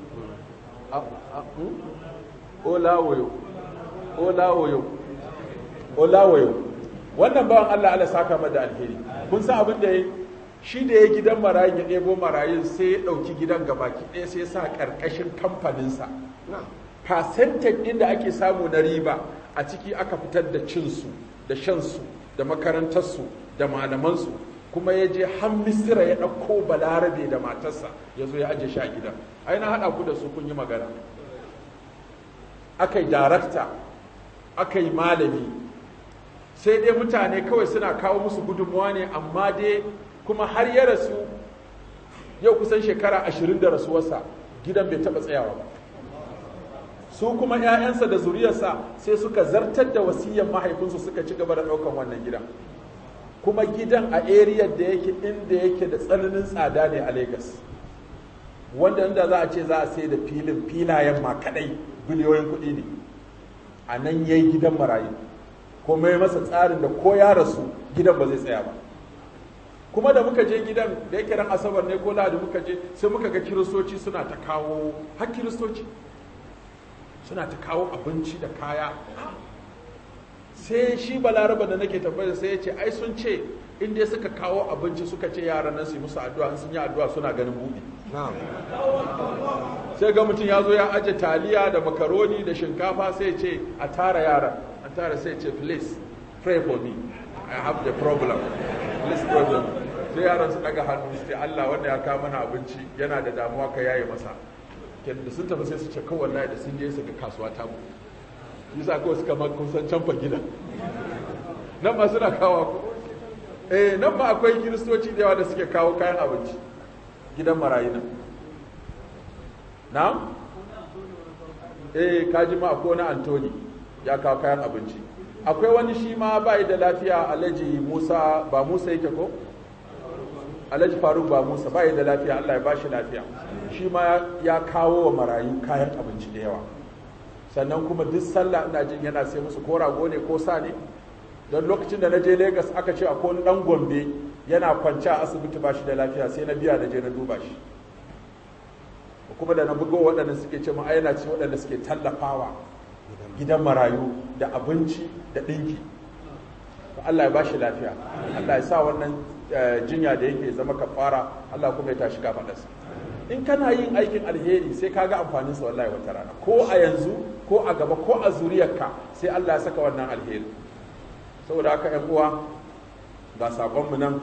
[SPEAKER 1] Olawoyo wannan bawan Allah saka mada alheri kun san abin da shi da ya gidan marayun ya ɗebo marayun sai ya ɗauki gidan gabaki ɗaya sai ya sa ƙarƙashin kamfaninsa percentage ɗin da ake samu na riba a ciki aka fitar da cinsu da shansu da makarantarsu da malamansu kuma ya je har Misira ya ɗauko Balarabe da matarsa ya zo ya ajiye shi a gidan ai na haɗa ku da su kun yi magana aka yi darakta aka yi malami sai dai mutane kawai suna kawo musu gudunmuwa ne amma dai kuma har ya rasu yau kusan shekara 20 da rasuwarsa gidan bai taɓa tsayawa ba su kuma 'ya'yansa da zuriyarsa sai suka zartar da wasiyyar mahaifinsu suka ci gaba da ɗaukan wannan gidan kuma gidan a area da yake inda yake da tsananin tsada ne a Lagos wanda inda za a ce za a sai da filayen ma kadai biliyoyin kuɗi ne a nan yayi gidan marayu kuma ya masa tsarin da ko ya rasu gidan ba zai tsaya ba kuma da muka je gidan da yake ran asabar ne ko lahadi muka je sai muka ga kiristoci suna ta kawo har kiristoci suna ta kawo abinci da kaya sai shi balaraba da nake tabbata sai ya ce ai sun ce in dai suka kawo abinci suka ce yaran nan su yi musu addu'a in sun yi addu'a suna ganin buɗe sai ga mutum ya zo ya aje taliya da makaroni da shinkafa sai ya ce a tara yaran an tara sai ya ce please pray for me I have the problem please pray for me sai yaran su daga hannu su ce Allah wanda ya kawo mana abinci yana da damuwa ka yaye masa da sun tafi sai su ce kawai wallahi da sun je su ga kasuwa ta mu yasa kawai suka ma kusan canfa gida nan ba suna kawo ko nan ba akwai kiristoci da yawa da suke kawo kayan abinci gidan marayu nan na kaji ma akwai wani Antoni ya kawo kayan abinci akwai wani shi ma bai da lafiya Alhaji Musa ba Musa yake ko Alhaji Faruk ba Musa bai da lafiya, Allah ya bashi lafiya, shi ma ya kawo wa marayu kayan abinci da yawa. Sannan kuma duk sallah ina jin yana sai musu ko rago ne ko sa ne, don lokacin da na je Lagos aka ce akwai wani dan Gombe yana kwance a asibiti ba shi da lafiya, sai na biya na je na duba shi. Kuma da na bugo waɗanda suke ce ai yana ci waɗanda suke tallafawa gidan marayu da abinci da ɗinki. Allah ya ba shi lafiya, Allah ya sa wannan jinya da yake zama kafara, Allah kuma ya tashi kafaɗarsa. In kana yin aikin alheri sai ka ga amfaninsa wallahi wata rana, ko a yanzu ko a gaba ko a zuriyarka sai Allah ya saka wannan alheri. Saboda haka ‘yan uwa ga saƙonmu nan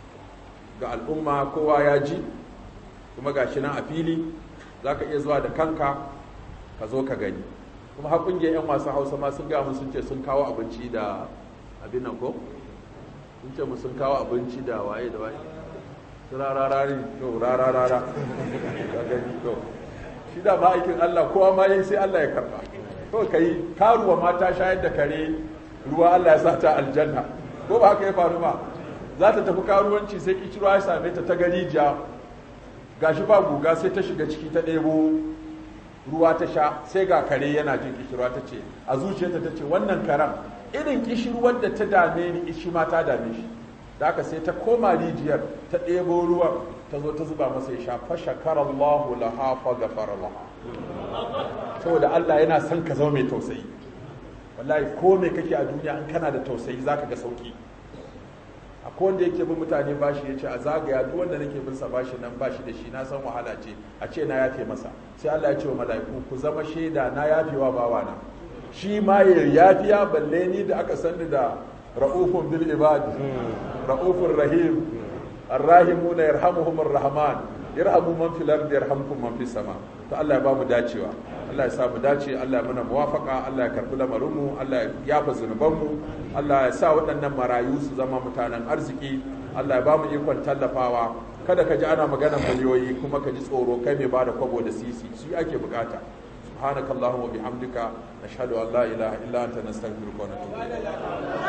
[SPEAKER 1] ga al'umma, kowa ya ji kuma ga shi nan a fili, za ka iya zuwa da kanka ka zo ka gani. Kuma har ƙungiyar 'yan wasan Hausa ma sun gaya sun ce sun kawo abinci da abin nan ko? Sun ce mu sun kawo abinci da waye da waye. Su rararari, to rararara. Ka gani to. Shi da ma aikin Allah, kowa ma yin sai Allah ya karba. To ka yi karuwa mata shayar da kare ruwa, Allah ya sa ta aljanna. Ko ba haka ya faru ba? Za ta tafi karuwanci sai kicirwa ya same ta gari ja. Gashi ba guga sai ta shiga ciki ta ɗebo ruwa ta sha, sai ga kare yana jin kishirwa, ta ce a zuciyarta ta ce wannan karen irin kishirwar da ta dame ni shi ma ta dame shi. Da haka sai ta koma rijiyar ta ɗebo ruwan ta zo ta zuba masa ya sha, fa shakarallahu laha fa ghafara laha. Saboda Allah yana son ka zama mai tausayi. Wallahi ko me kake a duniya in kana da tausayi zaka ga sauki. Akwai wanda yake bin mutane bashi ya ce a zagaya duk wanda nake bin sa bashi nan bashi da shi, na san wahala ce, a ce na yafe masa. Sai Allah ya ce wa mala'iku ku zama shaida na yafewa bawana. Shi ma ya yafiya balle ni da aka sani da ra'ufun bil ibad, ra'ufur rahim, arrahimuna yarhamuhumur rahman, yarhamu man fil ardi yarhamkum man fis sama. To Allah ya ba mu dacewa, Allah ya sa mu dace, Allah ya muna muwafaka, Allah ya karbi lamarinmu, Allah ya yafa zunubanmu, Allah ya sa waɗannan marayu su zama mutanen arziki, Allah ya ba mu ikon tallafawa. Kada ka ji ana maganar miliyoyi kuma ka ji tsoro kai mai bada kwabo da sisi, su ake bukata. subhanakallahumma wa bihamdika nashhadu an la ilaha illa anta nastaghfiruka wa natubu ilayk.